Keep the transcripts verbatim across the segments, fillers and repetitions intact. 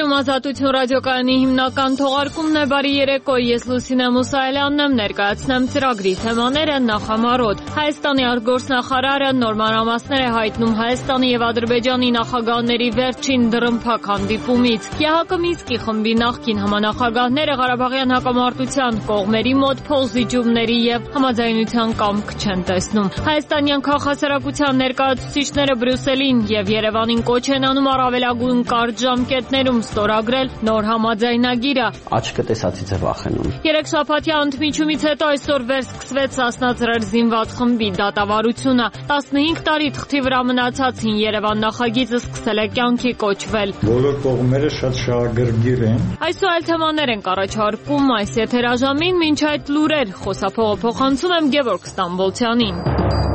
Եթերում Ազատություն ռադիոկայանի հիմնական թողարկումն է։ Բարի երեկո, ես Լուսինե Մուսայելյանն եմ, ներկայացնեմ ծրագրի թեմաները նախամարոտ։ Հայաստանի արտգործնախարարը նոր մանրամասներ է հայտնում Հայաստանի եւ Ադրբեջանի նախագահների վերջին դռնփակ հանդիպումից։ ԵՀԿ Մինսկի խմբի նախկին համանախագահները Ղարաբաղյան հակամարտության կողմերի մոտ փոխզիջումների եւ համաձայնության կամք չեն տեսնում։ Հայաստանյան քաղաքասարակության ներկայացուցիչները Բրյուսելին եւ Երևանին կոչ են անում առավելագույն կարճ ժամկետներում ստորագրել նոր համաձայնագիրը։ Աչքը տեսածից է վախենում։ Երեքշաբաթյա ընդմիջումից հետո այսօր վերսկսվեց Սասնաձրեր զինված խմբի դատավարությունը։ տասնհինգ տարի թղթի վրա մնացած հին Երևան նախագիծը սկսել է կյանքի կոչվել։ Բոլոր կողմերը շատ շահագրգիռ են։ Այսօր այլ թեմաներ ենք առաջարկում այս եթերաժամին, մինչ այդ լուրեր խոսափողը փոխանցում եմ Գևորգ Ստամբոլցյանին։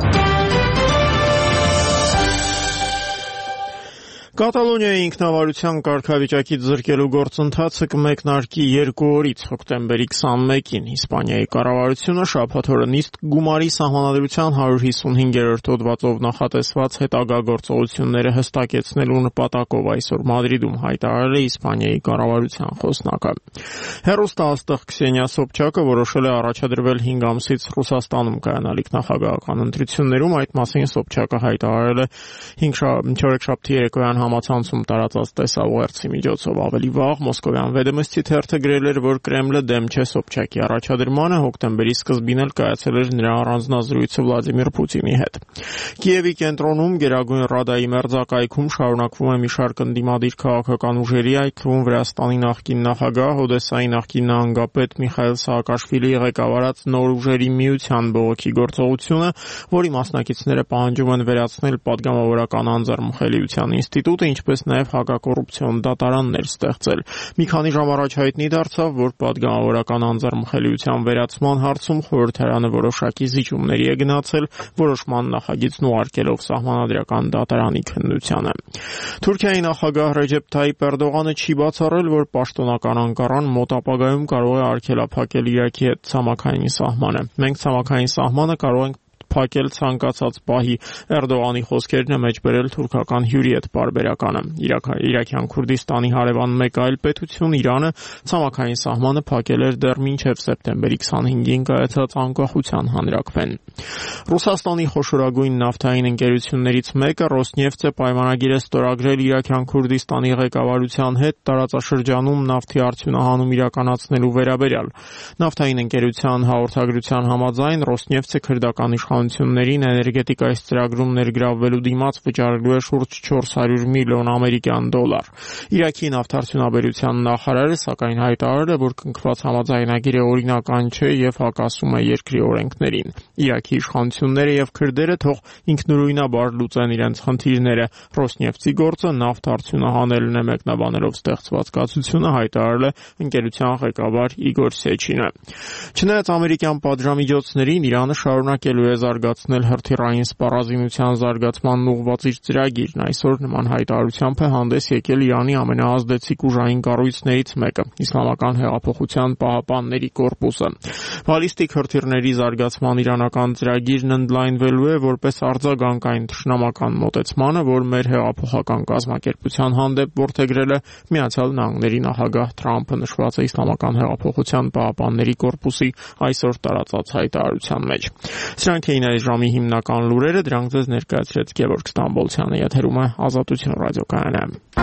Կատալոնիայի ինքնավարության կարգավիճակից զրկելու գործընթացը կմեկնարկի երկու օրից հոկտեմբերի քսանմեկին։ Իսպանիայի կառավարությունը շաբաթ օրը նիստ գումարի սահմանադրության հարյուր հիսունհինգերորդ հոդվածով նախատեսված հետագա գործողությունները հստակեցնելու նպատակով այսօր Մադրիդում հայտարարել է Իսպանիայի կառավարության խոսնակը։ Հեռուստաաստղ Քսենիա Սոբչակը որոշել է առաջադրվել հինգ ամսից Ռուսաստանում կայանալիք նախագահական ընտրություններում։ Այդ մասին Սոբչակը հայտարարել է չորեքշաբթի երեկոյան համացանցում տարածած տեսաուղերձի միջոցով։ Ավելի վաղ Մոսկովյան Վեդոմստի թերթը գրել էր, որ Կրեմլը դեմ չէ Սոբչակի առաջադրմանը, հոկտեմբերի սկզբին էլ կայացել էր նրա առանձնազրույցը Վլադիմիր Պուտինի հետ։ Կիևի կենտրոնում Գերագույն Ռադայի մերձակայքում շարունակվում է մի շարք ընդդիմադիր քաղաքական ուժերի, այդ թվում Վրաստանի նախկին նախագահ, Օդեսայի նախկին նահանգապետ Միխայել Սաակաշվիլիի ղեկավարած նոր ուժերի միության բողոքի գործողությունը, որի մասնակիցները պահանջում են վերացնել падգամավորական անձեռնմխելիության ինստիտուտը, ինչպես նաև հակակոռուպցիոն դատարաններ ստեղծել։ Մի քանի ժամ առաջ հայտնի դարձավ, որ падգամավորական անձեռնմխելիության վերացման հարցում խորհրդարանը որոշակի զիջումների է գնացել, որոշման նախագիծն ուղարկելով սահմանադրական դատարանի քննությանը։ Թուրքիայի նախագահ Ռեջեփ Թայիփ Էրդողանը չի բացառել, որ պաշտոնական Անկարան մոտ ապագայում կարող է արգելափակել Իրաքի հետ ցամաքային սահմանը։ Մենք ցամաքային սահմանը կարող ենք փակել ցանկացած պահի, Էրդողանի խոսքերն է մեջ բերել թուրքական հյուրի հետ պարբերականը։ Իրաքյան Քուրդիստանի հարևան մեկ այլ պետություն Իրանը ցամաքային սահմանը փակել էր դեռ մինչև սեպտեմբերի քսանհինգին կայացած անկախության հանրաքվեն։ Ռուսաստանի խոշորագույն նավթային ընկերություններից մեկը Ռոսնեֆտը պայմանագիր է ստորագրել Իրաքյան Քուրդիստանի ղեկավարության հետ տարածաշրջանում նավթի արդյունահանում իրականացնելու վերաբերյալ։ Նավթային ընկերության հաղորդագրության համաձայն Ռոսնեֆտը քրդական իշխանություններին էներգետիկայի ծրագրում ներգրավվելու դիմաց վճարելու է շուրջ չորս հարյուր միլիոն ամերիկյան դոլար։ Իրաքի նավթարդյունաբերության նախարարը սակայն հայտարարել է, որ կնքված համաձայնագիրը օրինական չէ եւ հակասում է երկրի օրենքներին։ Իրաքի իշխանությունները եւ քրդերը թող ինքնուրույնաբար լուծեն իրենց խնդիրները։ Ռոսնեֆտի գործը նավթ արդյունահանելն է, մեկնաբանելով ստեղծված կացությունը հայտարարել է ընկերության ղեկավար Իգոր Սեչինը։ Չնայած ամերիկյան պատժամիջոցներին, Իրանը շարունակելու է զարգացնել հրթիռային սպառազինության զարգացմանն ուղղված իր ծրագիրն։ Այսօր նման հայտարարությամբ է հանդես եկել Իրանի ամենաազդեցիկ ուժային կառույցներից մեկը՝ Իսլամական հեղափոխության պահապանների կորպուսը։ Բալիստիկ հրթիռների զարգացման իրանական ծրագիրն ընդլայնվելու է որպես արձագանք այն թշնամական մոտեցմանը, որ մեր հեղափոխական կազմակերպության հանդեպ որդեգրել է Միացյալ Նահանգների նախագահ Թրամփը, նշված է Իսլամական հեղափոխության պահապանների կորպուսի այսօր տարածած հայտարարության մեջ։ Սրանք էին այս ժամի հիմնական լուրերը, դրանք ձեզ ներկայացրեց Գևորգ Ստամբոլցյանը, եթերում է Ազատություն ռադիոկայանը։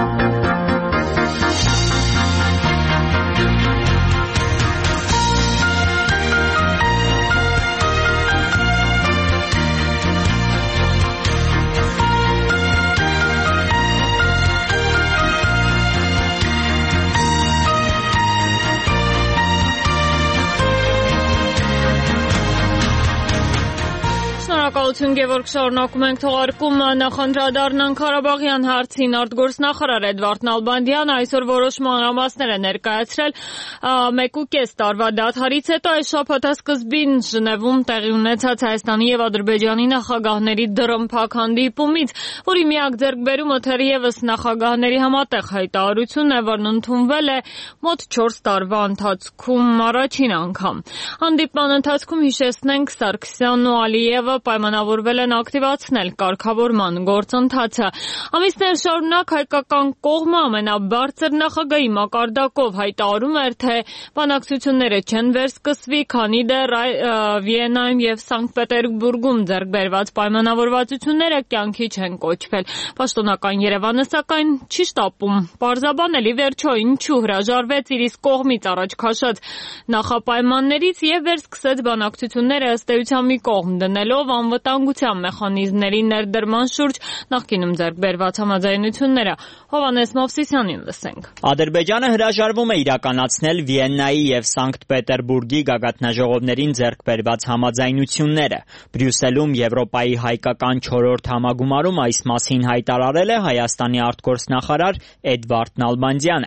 Շնորհակալություն Գևորգ, շարունակում ենք թողարկումը, նախանդրադառնանք Ղարաբաղյան հարցին։ Արտգործնախարար Էդվարդ Նալբանդյանը այսօր որոշ մանրամասներ է ներկայացրել մեկուկես տարվա դադարից հետո այս շաբաթասկզբին Ժնևում տեղի ունեցած Հայաստանի եւ Ադրբեջանի նախագահների դռնփակ հանդիպումից, որի միակ ձեռքբերումը թերևս նախագահների համատեղ հայտարարությունն է, որն ընդունվել է մոտ չորս տարվա ընթացքում առաջին անգամ։ Հանդիպման ընթացքում հիշեցնենք Սարգսյանն ու Ալիևը պայմանավոր պայմանավորվել են ակտիվացնել կարգավորման գործընթացը։ Ամիսներ շարունակ հայկական կողմը ամենաբարձր նախագահի մակարդակով հայտարարում էր, թե բանակցությունները չեն վերսկսվի, քանի դեռ Վիեննայում եւ Սանկտ Պետերբուրգում ձեռք բերված պայմանավորվածությունները կյանքի չեն կոչվել։ Պաշտոնական Երևանը սակայն չի շտապում պարզաբանել ի վերջո ինչու հրաժարվեց իր իսկ կողմից առաջ քաշած նախապայմաններից եւ վերսկսեց բանակցությունները ըստ էության մի կողմ դնելով անվտանգության մեխանիզմների ներդրման շուրջ նախկինում ձեռք բերված համաձայնությունները։ Հովհաննես Մովսիսյանին լսենք։ Ադրբեջանը հրաժարվում է իրականացնել Վիեննայի եւ Սանկտ Պետերբուրգի գագաթնաժողովներին ձեռք բերված համաձայնությունները։ Բրյուսելում Եվրոպայի հայկական չորրորդ համագումարում այս մասին հայտարարել է Հայաստանի արտգործնախարար Էդվարդ Նալբանդյանը։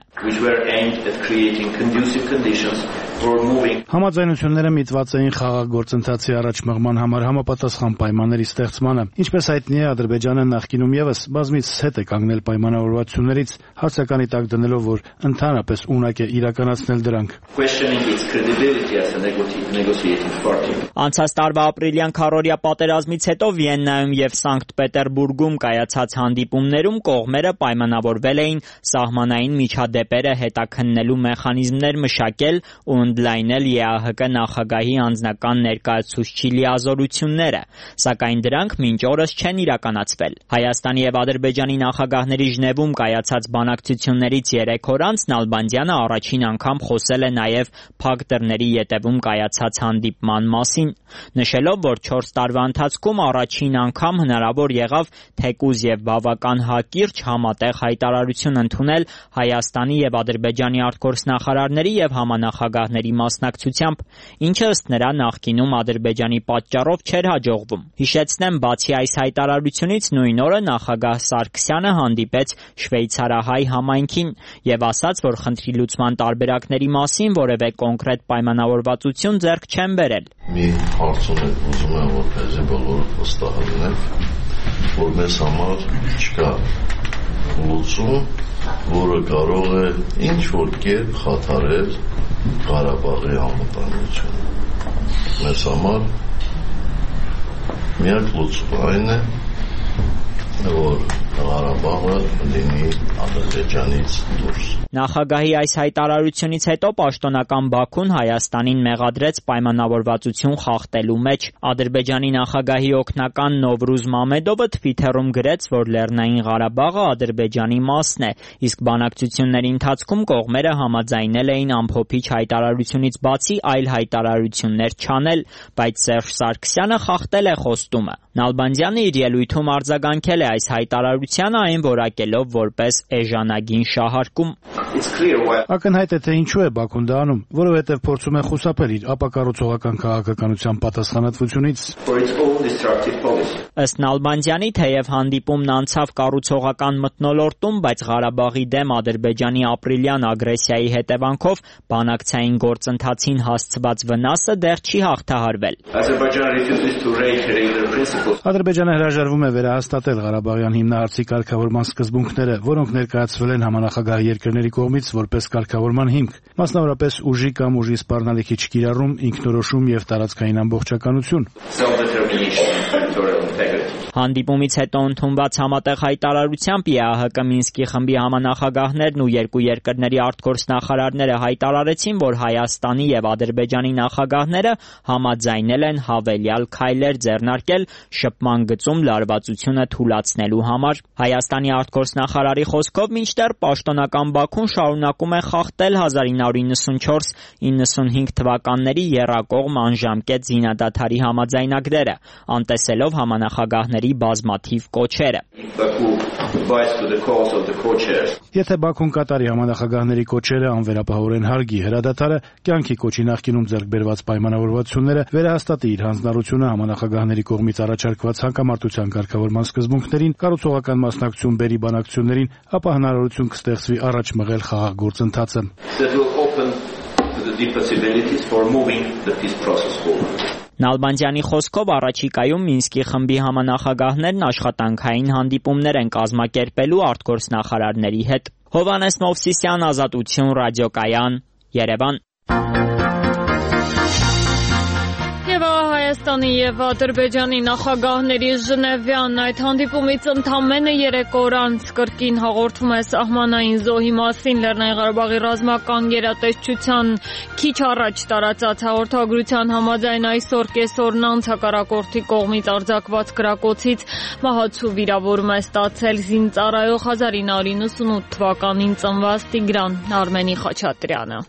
Համաձայնությունները միտված էին խաղաղ գործընթացի առաջ մղման համար համապատասխան պայմանների ստեղծմանը։ Ինչպես հայտնի է, Ադրբեջանը նախկինում եւս բազմիցս հետ է կանգնել պայմանավորվածություններից, հարցականի տակ դնելով, որ ընդհանրապես ունակ է իրականացնել դրանք։ Անցած տարվա ապրիլյան քառօրյա պատերազմից հետո Վիեննայում եւ Սանկտ Պետերբուրգում կայացած հանդիպումներում կողմերը պայմանավորվել էին սահմանային միջադեպերը հետաքննելու մեխանիզմներ մշակել ու ընդլայնել ԵԱՀԿ նախագահի անձնական ներկայացուցչի լիազորությունները, սակայն դրանք մինչ օրս չեն իրականացվել։ Հայաստանի եւ Ադրբեջանի նախագահների Ժնևում կայացած բանակցություններից երեք օր անց Նալբանդյանը առաջին անգամ խոսել է նաեւ փակ դռների ետևում կայացած հանդիպման մասին, նշելով, որ չորս տարվա ընթացքում առաջին անգամ հնարավոր եղավ թեկուզ եւ բավական հակիրճ համատեղ հայտարարություն ընդունել Հայաստանի եւ Ադրբեջանի արտգործնախարարների եւ համանախագահների մասնակցությամբ, ինչը ըստ նրա նախկինում Ադրբեջանի պատճառով չէր հաջողվում։ Հիշեցնեմ, բացի այս հայտարարությունից նույն օրը նախագահ Սարգսյանը հանդիպեց շվեյցարահայ համայնքին եւ ասաց, որ խնդրի լուծման տարբերակների մասին որևէ կոնկրետ պայմանավորվածություն ձեռք չեն բերել։ Մի հարցում եք ուզում եմ, որպեսզի բոլորը վստահ լինենք, որ մեզ համար չկա լուծում, որը կարող է ինչ-որ կերպ խաթարել Ղարաբաղի անվտանգությունը։ Մեզ համար միակ լուծումը այն է, որ Ղարաբաղը լինի Ադրբեջանից դուրս։ Նախագահի այս հայտարարությունից հետո պաշտոնական Բաքուն Հայաստանին մեղադրեց պայմանավորվածություն խախտելու մեջ։ Ադրբեջանի նախագահի օգնական Նովրուզ Մամեդովը Թվիթերում գրեց, որ Լեռնային Ղարաբաղը Ադրբեջանի մասն է, իսկ բանակցությունների ընթացքում կողմերը համաձայնել էին ամփոփիչ հայտարարությունից բացի այլ հայտարարություններ չանել, բայց Սերժ Սարգսյանը խախտել է խոստումը։ Նալբանդյանը իր ելույթում արձագանքել է այս հայտարարությանը, այն որակելով որպես էժանագին շահարկում։ Ակնհայտ է, թե ինչու է Բաքուն դա անում, որովհետև փորձում է խուսափել իր ապակառուցողական քաղաքականության պատասխանատվությունից։ Ըստ Նալբանդյանի, թեև հանդիպումն անցավ կառուցողական մթնոլորտում, բայց Ղարաբաղի դեմ Ադրբեջանի ապրիլյան ագրեսիայի հետևանքով բանակցային գործընթացին հասցված վնասը դեռ չի հաղթահարվել։ Ադրբեջանը հրաժարվում է վերահաստատել Ղարաբաղյան հիմնահարցի կարգավորման սկզբունքները, որոնք ներկայացվել են համանախագահ երկրների կողմից որպես կարգավորման հիմք, մասնավորապես ուժի կամ ուժի սպառնալիքի չկիրառում, ինքնորոշում եւ տարածքային ամբողջականություն։ Հանդիպումից հետո ընդունված համատեղ հայտարարությամբ ԵԱՀԿ Մինսկի խմբի համանախագահներն ու երկու երկրների արտգործնախարարները հայտարարեցին, որ Հայաստանի եւ Ադրբեջանի նախագահները համաձայնել են հավելյալ քայլեր ձեռնարկել շփման գծում լարվածությունը թուլացնելու համար։ Հայաստանի արտգործնախարարի խոսքով մինչդեռ պաշտոնական Բաքուն շարունակում է խախտել հազար ինը հարյուր իննսունչորս իննսունհինգ թվականների եռակողմ անժամկետ զինադադարի համաձայնագրերը, անտեսելով համանախագահների բազմաթիվ կոչերը։ Եթե Բաքուն կատարի համանախագահների կոչերը, անվերապահորեն հարգի հրադադարը, կյանքի կոչի նախկինում ձեռք բերված պայմանավորվածությունները, վերահաստատի իր հանձնառությունը համանախագահների կողմից առաջարկված հակամարտության կարգավորման սկզբունքներին, կառուցողական մասնակցություն բերի բանակցություններին, ապա հնարավորություն կստեղծվի առաջ մղել խաղաղ գործընթացը։ Նալբանդյանի խոսքով առաջիկայում Մինսկի խմբի համանախագահներն աշխատանքային հանդիպումներ են կազմակերպելու արտգործնախարարների հետ։ Հովհաննես Մովսիսյան, Ազատություն ռադիոկայան, Երևան։ Հայաստանի եւ Ադրբեջանի նախագահների Ժնևյան այդ հանդիպումից ընդամենը երեք օր անց կրկին հաղորդում է սահմանային զոհի մասին Լեռնային Ղարաբաղի ռազմական գերատեսչության քիչ առաջ տարածած հաղորդագրության համաձայն այսօր կեսօրն անց հակառակորդի կողմից արձակված կրակոցից մահացու վիրավորում է ստացել զինծառայող հազար ինը հարյուր նվաթ թվականին ծնված Տիգրան Արմենի Խաչատրյանը։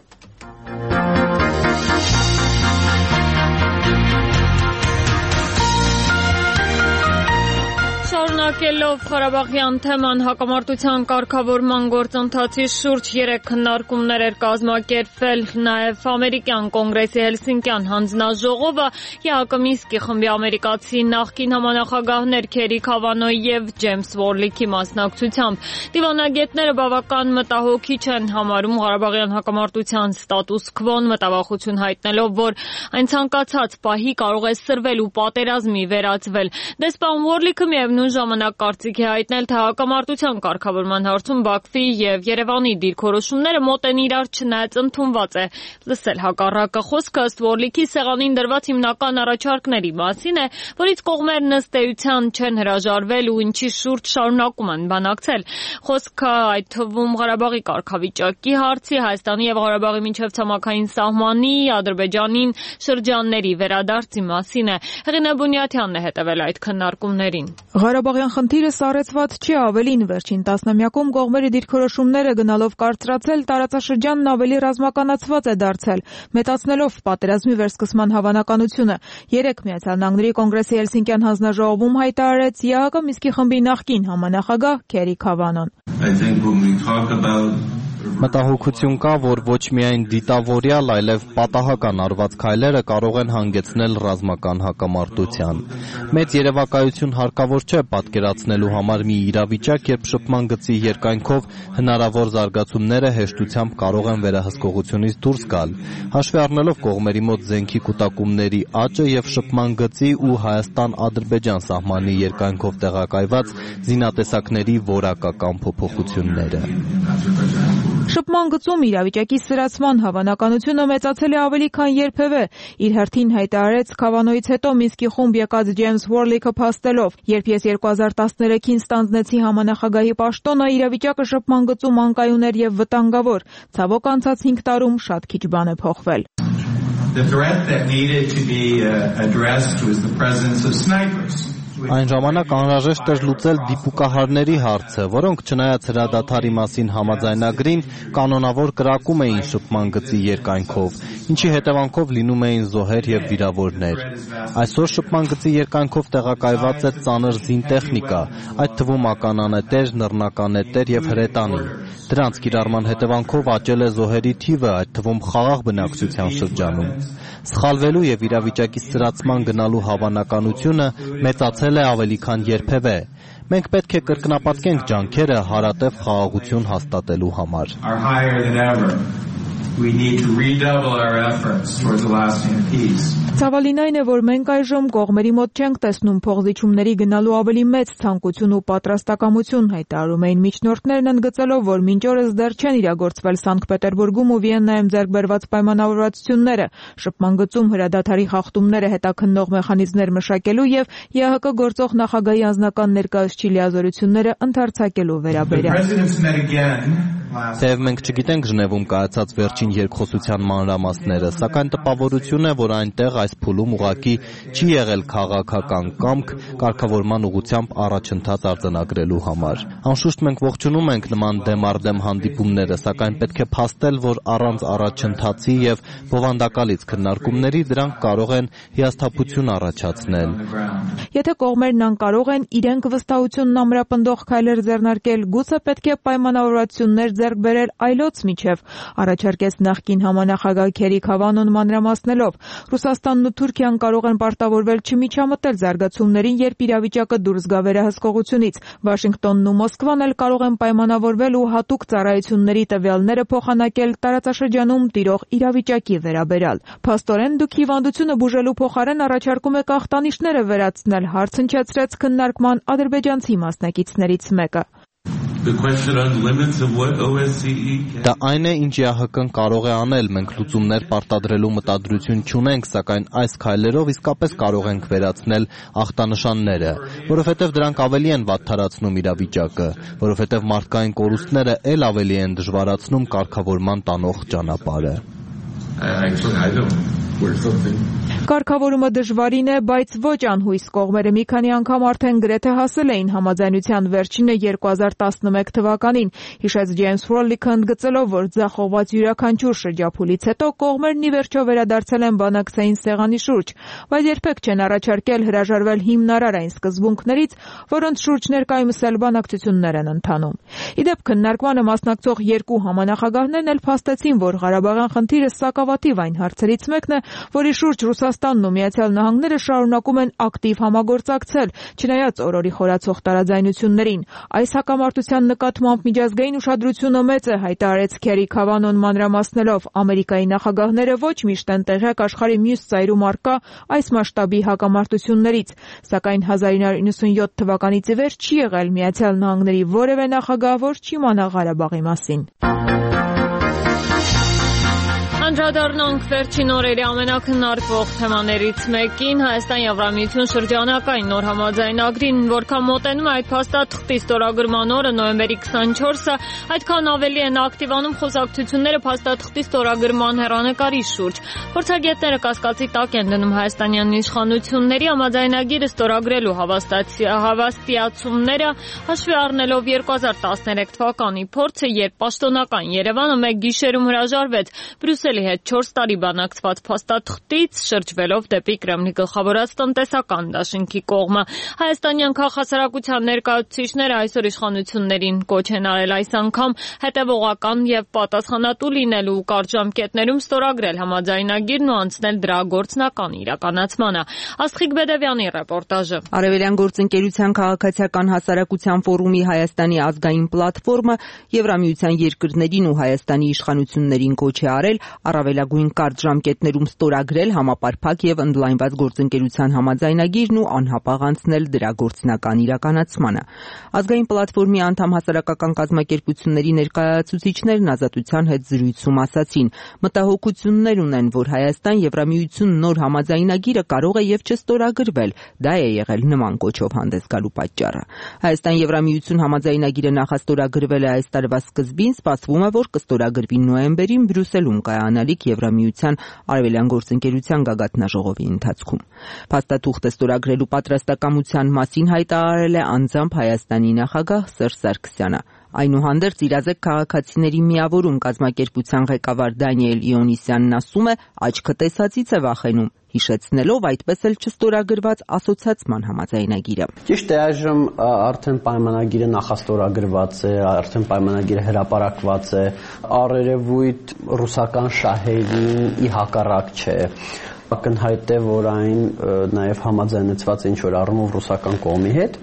Շարունակելով Ղարաբաղյան թեման, հակամարտության կարգավորման գործընթացի շուրջ երեք քննարկումներ էր կազմակերպվել նաև ամերիկյան կոնգրեսի Հելսինկյան հանձնաժողովը ԵԱՀԿ Մինսկի խմբի ամերիկացի նախկին համանախագահներ Քերի Քավանոյի եւ Ջեյմս Վորլիքի մասնակցությամբ։ Դիվանագետները բավական մտահոգիչ են համարում Ղարաբաղյան հակամարտության ստատուս քվոն, մտավախություն հայտնելով, որ այն ցանկացած պահի կարող է սրվել ու պատերազմի վերածվել։ Դեսպան Վորլիքը միևնույն ժամանակ կարծիք է հայտնել, թե հակամարտության կարգավորման հարցում Բաքվի եւ Երևանի դիրքորոշումները մոտ են իրար, չնայած ընդունված է լսել հակառակը։ Խոսքը ըստ Վորլիքի սեղանին դրված հիմնական առաջարկների մասին է, որից կողմերն ըստ էության չեն հրաժարվել ու ինչի շուրջ շարունակում են բանակցել։ Խոսքը այդ թվում Ղարաբաղի կարգավիճակի հարցի, Հայաստանի եւ Ղարաբաղի միջև ցամաքային սահմանի, Ադրբեջանին շրջանների վերադարձի մասին է։ Հեղինե Բունյաթյանն է հետևել այդ քննարկումներին։ Ղարաբաղյան խնդիրը սառեցված չի, ավելին վերջին տասնամյակում կողմերի դիրքորոշումները գնալով կարծրացել, տարածաշրջանն ավելի ռազմականացված է դարձել, մեծացնելով պատերազմի վերսկսման հավանականությունը։ Երեկ Միացյալ Նահանգների կոնգրեսի Հելսինկյան հանձնաժողովում հայտարարեց ԵԱՀԿ Մինսկի խմբի նախկին համանախագահ Քերի Քավանոն։ Մտահոգություն կա, որ ոչ միայն դիտավորյալ, այլև պատահական արված քայլերը կարող են հանգեցնել ռազմական հակամարտության։ Մեծ երևակայություն հարկավոր չէ պատկերացնելու համար մի իրավիճակ, երբ շփման գծի երկայնքով հնարավոր զարգացումները հեշտությամբ կարող են վերահսկողությունից դուրս գալ։ Հաշվի առնելով կողմերի մոտ զենքի կուտակումների աճը եւ շփման գծի ու Հայաստան-Ադրբեջան սահմանի երկայնքով տեղակայված զինատեսակների որակական փոփոխությունները։ Շփման գծում իրավիճակի սրացման հավանականությունը մեծացել է ավելի քան երբևէ, իր հերթին հայտարարեց Քավանոյից հետո Մինսկի խումբ եկած Ջեյմս Վորլիքը փաստելով, երբ ես երկու հազար տասներեքին ստանձնեցի համանախագահի պաշտոնը, իրավիճակը շփման գծում անկայուն էր եւ վտանգավոր, ցավոք անցած հինգ տարում շատ քիչ բան է փոխվել։ The threat that needed to be uh, addressed was the presence of snipers. Այն ժամանակ անհրաժեշտ էր լուծել դիպուկահարների հարցը, որոնք չնայած հրադադարի մասին համաձայնագրին կանոնավոր կրակում էին շփման գծի երկայնքով, ինչի հետևանքով լինում էին զոհեր եւ վիրավորներ։ Այսօր շփման գծի երկայնքով տեղակայված է ծանր զինտեխնիկա, այդ թվում ականանետեր, նռնականետեր եւ հրետանի։ Դրանց կիրառման հետևանքով աճել է զոհերի թիվը, այդ թվում խաղաղ բնակչության շրջանում։ Սխալվելու եւ իրավիճակի սրացման գնալու հավանականությունը մեծացել է ավելի քան երբևէ։ Մենք պետք է կրկնապատկենք ջանքերը հարատև խաղաղություն հաստատելու համար։ We need to redouble our efforts towards a lasting peace. Ցավալին այն է, որ մենք այժմ կողմերի մոտ չենք տեսնում փոխզիջումների գնալու ավելի մեծ ցանկություն ու պատրաստակամություն, հայտարարում էին միջնորդներն, ընդգծելով, որ մինչ օրս դեռ չեն իրագործվել Սանկտ Պետերբուրգում ու Վիեննայում ձեռք բերված պայմանավորվածությունները, շփման գծում հրադադարի խախտումները հետաքննող մեխանիզմներ մշակելու եւ ԵԱՀԿ գործող նախագահի անձնական ներկայացուցիչ լիազորությունները ընդարձակելու վերաբերյալ։ Թեև մենք չգիտենք Ժնևում կայացած վերջին երկխոսության մանրամասները, սակայն տպավորություն է, որ այնտեղ այս փուլում ուղղակի չի եղել քաղաքական կամք կարգավորման ուղղությամբ առաջընթաց արձանագրելու համար։ Անշուշտ մենք ողջունում ենք նման դեմառդեմ հանդիպումները, սակայն պետք է փաստել, որ առանց առաջընթացի եւ բովանդակալից քննարկումների դրանք կարող են հիասթափություն առաջացնել։ Եթե կողմերն անկարող են իրենք վստահությունն ամրապնդող քայլեր ձեռնարկել, գուցե պետք է պայմանավորվածություններ ձեռք բերել այլոց միջև, առաջարկեց նախկին համանախագահ Քերի Քավանոն մանրամասնելով։ Ռուսաստանն ու Թուրքիան կարող են պարտավորվել չմիջամտել զարգացումներին, երբ իրավիճակը դուրս գա վերահսկողությունից։ Վաշինգտոնն ու Մոսկվան էլ կարող են պայմանավորվել ու հատուկ ծառայությունների տվյալները փոխանակել տարածաշրջանում տիրող իրավիճակի վերաբերյալ։ Փաստորեն դուք հիվանդությունը բուժելու փոխարեն առաջարկում եք ախտանիշները վերացնել, հարց հնչեցրեց քննարկման ադրբեջանցի մասնակիցներից մեկը։ The question on the limits of what O S C E can... Դա այն է, ինչ Է Հ Կն կարող է անել, մենք լուծումներ պարտադրելու մտադրություն չունենք, սակայն այս քայլերով իսկապես կարող ենք վերացնել ախտանշանները, որովհետև դրանք ավելի են վատթարացնում իրավիճակը, որովհետև մարդկային կորուստները էլ ավելի են դժվարացնում կարգավորման տանող ճանապարհը։ Actually, I don't. Կարգավորումը դժվարին է, բայց ոչ անհույս կողմերը մի քանի անգամ արդեն գրեթե հասել էին համաձայնության վերջինը երկու հազար տասնմեկ թվականին, հիշեց Ջեյմս Ֆրոլիքը ընդգծելով, որ ձախողված յուրաքանչյուր շրջափուլից հետո կողմերն ի վերջո վերադարձել են բանակցային սեղանի շուրջ, բայց երբեք չեն առաջարկել հրաժարվել հիմնարար այն սկզբունքներից, որոնց շուրջ ներկայումս էլ բանակցություններ են ընթանում։ Իդեպ քննարկմանը մասնակցող երկու համանախագահներն էլ փաստեցին, որ Ղարաբաղյան խնդիրը սակավաթիվ այն հարցերից մեկն է, որի շուրջ Ռուսաստանն ու Միացյալ Նահանգները շարունակում են ակտիվ համագործակցել, չնայած օրորի խորացող տարաձայնություններին։ Այս հակամարտության նկատմամբ միջազգային ուշադրությունը մեծ է, հայտարարեց Քերի Քավանոն մանրամասնելով, Ամերիկայի նախագահները ոչ միշտ են տեղյակ աշխարհի մյուս ծայրում առկա այս մասշտաբի հակամարտություններից, սակայն հազար ինը հարյուր իննսունյոթ թվականից ի վեր չի եղել Միացյալ Նահանգների որևէ նախագահ, որ չիմանա Ղարաբաղի մասին։ Անդրադառնանք վերջին օրերի ամենակննարկվող թեմաներից մեկին, Հայաստան-Եվրամիություն շրջանակային նոր համաձայնագրին, որքան մոտենում է այդ փաստաթղթի ստորագրման օրը նոյեմբերի քսանչորսը, այդքան ավելի են ակտիվանում խոսակցությունները փաստաթղթի ստորագրման հեռանկարի շուրջ։ Փորձագետները կասկածի տակ են դնում հայաստանյան իշխանությունների համաձայնագիրը ստորագրելու հավաստիացումները, հաշվի առնելով երկու հազար տասներեք թվականի փորձը, երբ պաշտոնական Երևանը մեկ գիշերում հրաժարվեց Բրյուսելի հետ չորս տարի բանակցված փաստաթղթից, շրջվելով դեպի Կրեմլի գլխավորած տնտեսական դաշինքի կողմը։ Հայաստանյան քաղաքասարակության ներկայացուցիչները այսօր իշխանություններին կոչ են արել այս անգամ հետևողական եւ պատասխանատու լինելու ու կարճ ժամկետներում ստորագրել համաձայնագիրն ու անցնել դրա գործնական իրականացմանը։ Աստղիկ Բեդևյանի ռեպորտաժը։ Արևելյան գործընկերության քաղաքացիական հասարակության ֆորումի Հայաստանի ազգային պլատֆորմը Եվրամիության երկրներին ու Հայաստանի իշխանություններին կոչ է արել առավելագույն կարճ ժամկետներում ստորագրել համապարփակ եւ ընդլայնված գործընկերության համաձայնագիրն ու անհապաղ անցնել դրա գործնական իրականացմանը։ Ազգային պլատֆորմի անդամ հասարակական կազմակերպությունների ներկայացուցիչներն Ազատության հետ զրույցում ասացին, մտահոգություններ ունեն, որ Հայաստան-Եվրամիություն նոր համաձայնագիրը կարող է եւ չստորագրվել, դա է եղել նման կոչով հանդես գալու պատճառը։ Հայաստան-Եվրամիություն համաձայնագիրը նախաստորագրվել է այս տարվա սկզբին, սպասվում է, որ կստորագրվի նոյեմբերին Բրյուսելում կայանալիք Եվրամիության արևելյան գործընկերության գագաթնաժողովի ընթացքում։ Փաստաթուղթը ստորագրելու պատրաստակամության մասին հայտարարել է անձամբ Հայաստանի նախագահ Սերժ Սարգսյանը։ Այնուհանդերձ իրազեկ քաղաքացիների միավորում կազմակերպության ղեկավար Դանիել Իոնիսյանն ասում է, աչքը տեսածից է վախենում, հիշեցնելով այդպես էլ չստորագրված ասոցիացման համաձայնագիրը։ Ճիշտ է, այժմ արդեն պայմանագիրը նախաստորագրված է, արդեն պայմանագիրը հրապարակված է, առերևույթ ռուսական շահերին ի հակառակ չէ։ Ակնհայտ է, որ այն նաև համաձայնեցված է ինչ-որ առումով ռուսական կողմի հետ։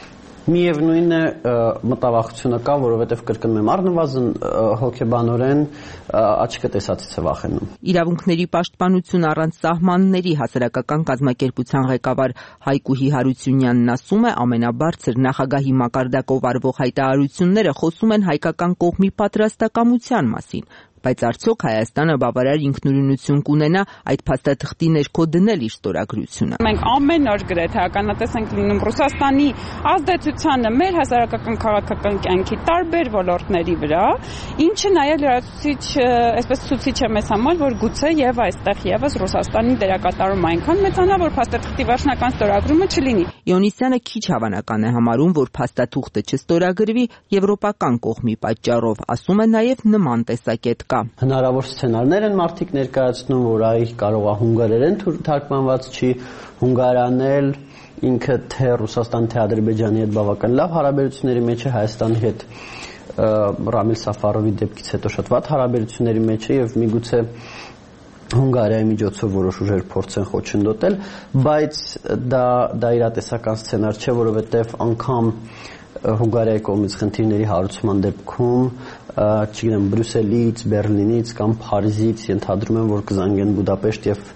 Միևնույն է, մտավախությունը կա, որովհետև կրկնում եմ, առնվազն հոգեբանորեն աչքը տեսածից է վախենում։ Իրավունքների պաշտպանություն առանց սահմանների հասարակական կազմակերպության ղեկավար Հայկուհի Հարությունյանն ասում է, ամենաբարձր նախագահի մակարդակով արվող հայտարարությունները խոսում են հայկական կողմի պատրաստակամության մասին։ Բայց արդյոք Հայաստանը բավարար ինքնուրույնություն կունենա այդ փաստաթղթի ներքո դնել իր ստորագրությունը։ Մենք ամեն օր գրեթե ականատես ենք լինում Ռուսաստանի ազդեցությանը մեր հասարակական քաղաքական կյանքի տարբեր ոլորտների վրա, ինչը նաև լրացուցիչ, այսպես ցուցիչ է մեզ համար, որ գուցե եւ այստեղ եւս Ռուսաստանի դերակատարումը այնքան մեծանա, որ փաստաթղթի վերջնական ստորագրումը չլինի։ Իոնիսյանը քիչ հավանական է համարում, որ փաստաթուղթը չստորագրվի եվրոպական կողմի պատճառով, ասում է նաև նման տեսակետ կա։ Հնարավոր սցենարներ են մարդիկ ներկայացնում, որ այ կարող է հունգարերեն թարգմանված չի, հունգարանել ինքը թե Ռուսաստան, թե Ադրբեջանի հետ բավական լավ հարաբերությունների մեջ է, Հայաստանի հետ Ռամիլ Սաֆարովի դեպքից հետո շատ վատ հարաբերությունների մեջ է եւ միգուցե Հունգարիայի միջոցով որոշ ուժեր փորձեն խոչընդոտել, բայց դա դա իրատեսական սցենար չէ, որովհետեւ անգամ Հունգարիայի կողմից խնդիրների հարուցման դեպքում, չգիտեմ, Բրյուսելից, Բերլինից կամ Փարիզից ենթադրում եմ, որ կզանգեն Բուդապեշտ եւ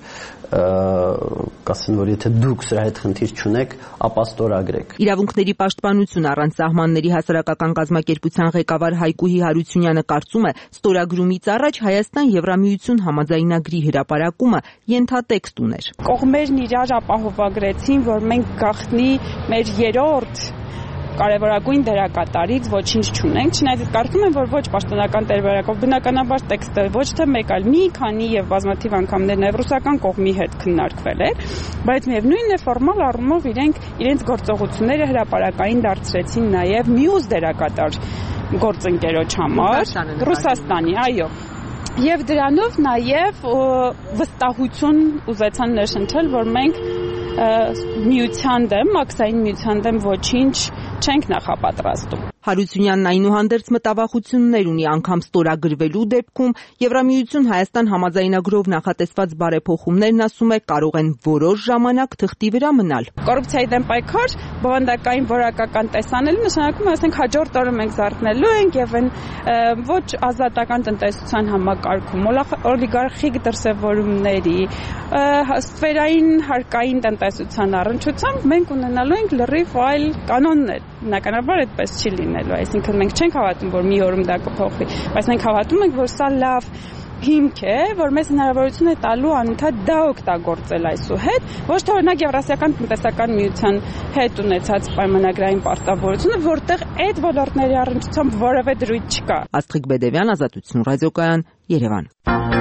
կասեն, որ եթե դուք սրա հետ խնդիր չունեք, ապա ստորագրեք։ Իրավունքների պաշտպանություն առանց սահմանների հասարակական կազմակերպության ղեկավար Հայկուհի Հարությունյանը կարծում է, ստորագրումից առաջ Հայաստան-Եվրամիություն համաձայնագրի հրապարակումը ենթատեքստ ուներ։ Կողմերն իրար ապահովագրեցին, որ մենք գաղտնի մեր երրորդ կարևորագույն դերակատարից ոչինչ չունենք, չնայած կարծում եմ, որ ոչ պաշտոնական տարբերակով բնականաբար տեքստը ոչ թե մեկ, այլ մի քանի եւ բազմաթիվ անգամներ նաեւ ռուսական կողմի հետ քննարկվել էր, բայց միևնույնն է ֆորմալ առումով իրենք իրենց գործողությունները հրապարակային դարձրեցին նաեւ մյուս դերակատար գործընկերոջ համար, Ռուսաստանի, այո։ Եվ դրանով նաեւ վստահություն ուզեցան ներշնչել, որ մենք միության դեմ, մաքսային միության դեմ ոչինչ չենք նախապատրաստում։ Հարությունյանն այնուհանդերձ մտավախություններ ունի անգամ ստորագրվելու դեպքում Եվրամիություն Հայաստան համաձայնագրով նախատեսված բարեփոխումներն, ասում է, կարող են որոշ ժամանակ թղթի վրա մնալ։ Կոռուպցիայի դեմ պայքար, բովանդակային որակական տեսանելի նշանակում է, ասենք հաջորդ օրը մենք զարթնելու ենք եւ այն ոչ ազատական տնտեսության համակարգում, օլիգարխիկ դրսևորումների, սֆերային հարկային տնտեսության առնչությամբ մենք ունենալու ենք լրիվ այլ կանոններ։ Բնականաբար այդպես չի լինելու, այսինքն մենք չենք հավատում, որ մի օրում դա կփոխվի, բայց մենք հավատում ենք, որ սա լավ հիմք է, որ մեզ հնարավորություն է տալու անընդհատ դա օգտագործել այսուհետ, ոչ թե օրինակ Եվրասիական տնտեսական միության հետ ունեցած պայմանագրային պարտավորությունը, որտեղ այդ ոլորտների առնչությամբ որևէ դրույթ չկա։ Աստղիկ Բեդևյան, Ազատություն ռադիոկայան, Երևան։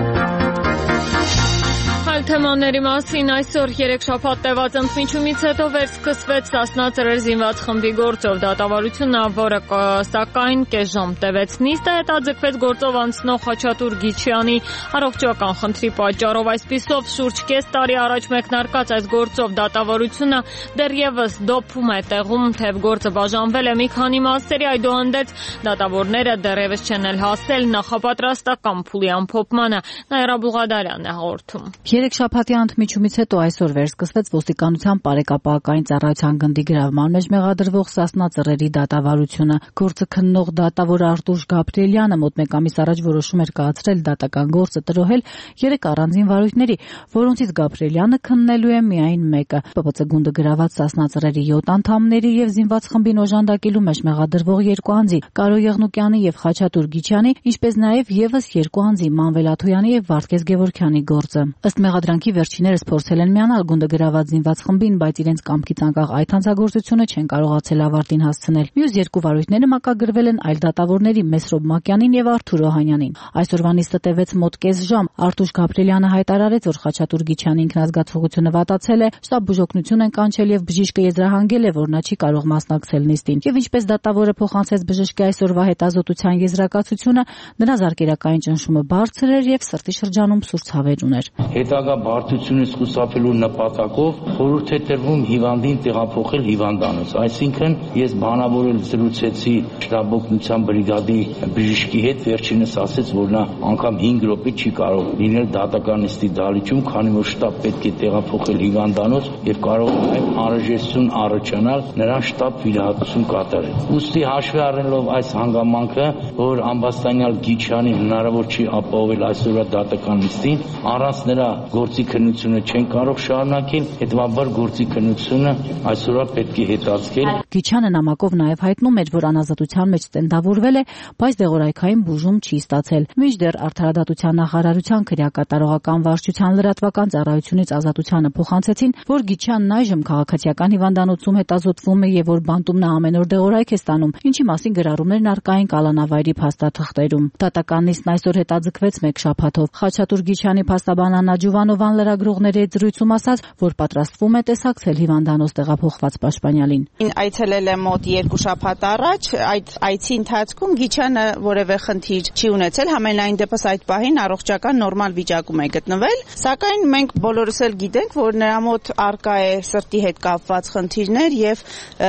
Թեմաների մասին այսօր երեք շաբաթ տևած ընդմիջումից հետո վերսկսվեց Սասնա ծռեր զինված խմբի գործով դատավարությունը, որը սակայն կես ժամ տևեց։ Նիստը հետաձգվեց գործով անցնող Խաչատուր Գիչյանի առողջական խնդրի պատճառով։ Այսպիսով շուրջ կես տարի առաջ մեկնարկած այս գործով դատավարությունը դեռևս դոփում է տեղում, թեև գործը բաժանվել է մի քանի մասերի, այդուհանդերձ դատավորները դեռևս չեն էլ հասել նախապատրաստական փուլի ամփոփմանը։ Նաիրա Բուղադարյանն է հաղորդում։ Երեք շաբաթի ընդմիջումից հետո այսօր վերսկսվեց ոստիկանության բարեկապահական ծառայության գնդի գրավման մեջ մեղադրվող Սասնա ծռերի դատավարությունը։ Գործը քննող դատավոր Արտուշ Գաբրիելյանը մոտ մեկ ամիս առաջ որոշում էր կայացրել դատական գործը տրոհել երեք առանձին վարույթների, որոնցից Գաբրիելյանը քննելու է միայն մեկը։ Պ Բ Ծ գունդը գրաված Սասնա ծռերի յոթ անդամների եւ զինված խմբին օժանդակելու մեջ մեղադրվող երկու անձի՝ Կարո Եղնուկյանի եւ Խաչատուր Գիչյանի, ինչպես նաեւ եւս երկու անձի՝ Մանվել Աթոյանի եւ Վարդգես Գևորգյանի գործը։ Ըստ մեղադրանքի վերջիներս փորձել են միանալ գունդը գրաված զինված խմբին, բայց իրենց կամքից անկախ այդ հանցագործությունը չեն կարողացել ավարտին հասցնել։ Մյուս երկու վարույթները մակագրվել են այլ դատավորների՝ Մեսրոբ Մակյանին եւ Արթուր Օհանյանին։ Այսօրվա նիստը տևեց մոտ կես ժամ։ Արտուշ Գաբրիելյանը հայտարարեց, որ Խաչատուր Գիչյանի ինքնազգացողությունը վատացել է, շտապ բուժօգնություն են կանչել եւ բժիշկը եզրահանգել է, որ նա չի կարող մասնակցել նիստին։ Եվ ինչպես դատավորը փոխանցեց բժշկի այսօրվա հետազոտության եզրակացությունը, նրա զարկերակային ճնշումը բարձր էր եւ սրտի շրջանում սուր ցավեր ուներ։ Հետագա բարդությունից խուսափելու նպատակով խորհուրդ է տրվում հիվանդին տեղափոխել հիվանդանոց։ Այսինքն ես բանավորել զրուցեցի շտաբօգնության բրիգադի բժշկի հետ, վերջինս ասեց, որ նա անգամ հինգ րոպե չի կարող լինել դատական նիստի դահլիճում, քանի որ շտաբ պետք է տեղափոխել հիվանդանոց եւ կարող է այդ անհրաժեշտություն առաջանալ նրան շտաբ վիրահատություն կատարել։ Ուստի հաշվի առնելով այս հանգամանքը, որ ամբաստանյալ Գիչյանին հնարավոր չի ապահովել այսօրվա դատական նիստին, առանց նրա գործի քննությունը չեն կարող շարունակել, հետևաբար գործի քննությունը այսօրվա պետք է հետաձգել։ Գիչյանը նամակով նաև հայտնում էր, որ անազատության մեջ ստենդավորվել է, բայց դեղորայքային բուժում չի ստացել։ Մինչդեռ Արդարադատության նախարարության քրեակատարողական վարչության լրատվական ծառայությունից ազատությանը փոխանցեցին, որ Գիչյանն այժմ քաղաքացիական հիվանդանոցում հետազոտվում է եւ որ բանտում նա ամեն օր դեղորայք է ստանում, ինչի մասին գրառումներն արկային կալանավայրի փաստաթղթերում։ Դատական նիստն այսօր հետաձգվեց մեկ շաբաթով։ Խաչատուր Գիչյանի փաստաբան Աննա Ջուվանովան լրագրողների հետ զրույցում ասաց, որ պատրաստվում է տեսակցել հիվանդանոց տեղափոխված պաշտպանյալին։ Այցելել է մոտ երկու շաբաթ առաջ, այդ այցի ընթացքում Գիչյանը որևէ խնդիր չի ունեցել, համենայն դեպս այդ պահին առողջական նորմալ վիճակում է գտնվել, սակայն մենք բոլորս էլ գիտենք, որ նրա մոտ արկա է սրտի հետ կապված խնդիրներ եւ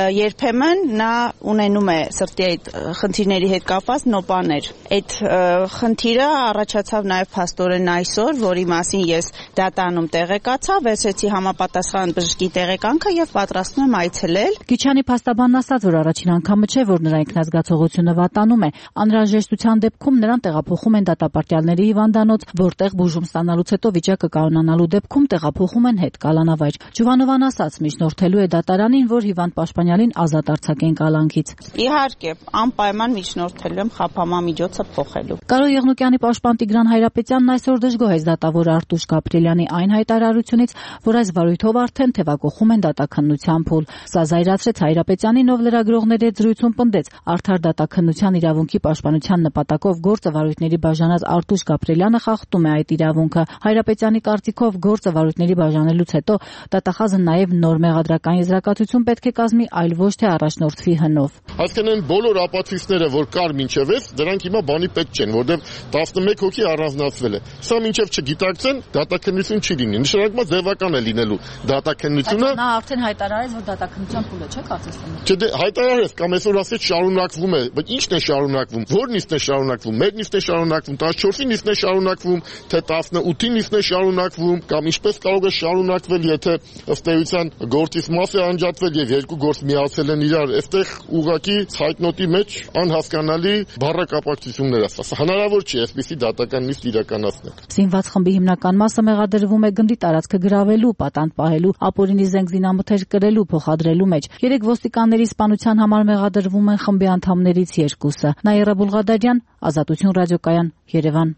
երբեմն նա ունենում է սրտի այդ խնդիրների հետ կապված նոպաներ։ Այդ խնդիրը առաջացավ նաեւ փաստորեն այսօր, որի մասին ես դատանում տեղեկացա, վերցրեցի համապատասխան բժշկի տեղեկանքը եւ պատրաստվում եմ այցելել։ Քիչյանի փաստաբանն ասաց, որ առաջին անգամը չէ, որ նրա ինքնազգացողությունը վատանում է։ Անհրաժեշտության դեպքում նրան տեղափոխում են դատապարտյալների հիվանդանոց, որտեղ բուժում ստանալուց հետո վիճակը կանոնանալու դեպքում տեղափոխում են հետ կալանավայր։ Ջուվանովան ասաց, միջնորդելու է դատարանին, որ հիվանդ պաշտպանյալին ազատ արձակեն կալանքից։ Իհարկե, անպայման միջնորդելու եմ խափամամիջոցը փոխելու։ Կարո Եղնուկյանի պաշտպան Տիգրան Հայրապետյանն այսօր դժգոհ է դատավոր Արտուշ Գաբրիելյանի այն հայտարարությունից, որ այս վարույթով արդեն թևակողում են դատաքննության փուլ։ Սա զայրացրեց Հայրապետյանին, ով լրագրողների հետ զրույցում պնդեց, արդար դատաքննության իրավունքի պաշտպանության նպատակով գործը վարույթների բաժանած Արտուշ Գաբրիելյանը խախտում է այդ իրավունքը։ Հայրապետյանի կարծիքով գործը վարույթների բաժանելուց հետո դատախազը նաև նոր մեղադրական եզրակացություն պետք է կազմի, այլ ոչ թե առաջնորդվի հնով։ Հասկանան բոլոր ապացույցները, որ կար մինչև այս, դրանք հիմա բանի պետք չեն, որտեղ տասնմեկ հոգի առանձնացվել է։ Սա մինչև չգիտակցեն, դատաքննություն չի լինի։ Նշանակում է ձևական է լինելու դատաքննությունը։ Նա արդեն հայտարարեց, որ դատաքննության փուլը չէ, կարծես թե։ Չէ, դե հայտարարեց կամ այսօր ասեց շարունակվում է, բայց ի՞նչն է շարունակվում։ Ո՞ր նիստն է շարունակվում։ Մեր նիստն է շարունակվում, տասնչորսի նիստն է շարունակվում, թե տասնութի նիստն է շարունակվում, կամ ինչպես կարող է շարունակվել, եթե ըստ էության գործից մաս է անջատվել եւ երկու գործ միացել են իրար, այստեղ ուղղակի ցայտնոտի մեջ անհասկանալի բառակապակցություններ ասա։ Հնարավոր չի այսպիսի դատական նիստ իրականացնել։ Զինված խմբի հիմնական մասը մեղադրվում է գնդի տարածքը գրավելու, պատանդ պահելու, ապօրինի զենք զինամթեր կրելու, փոխադրելու մեջ։ Երեք ոստիկանների սպանության համար մեղադրվում են խմբի անդամներից երկուսը։ Նաիրա Բուլղադարյան, Ազատություն ռադիոկայան, Երևան։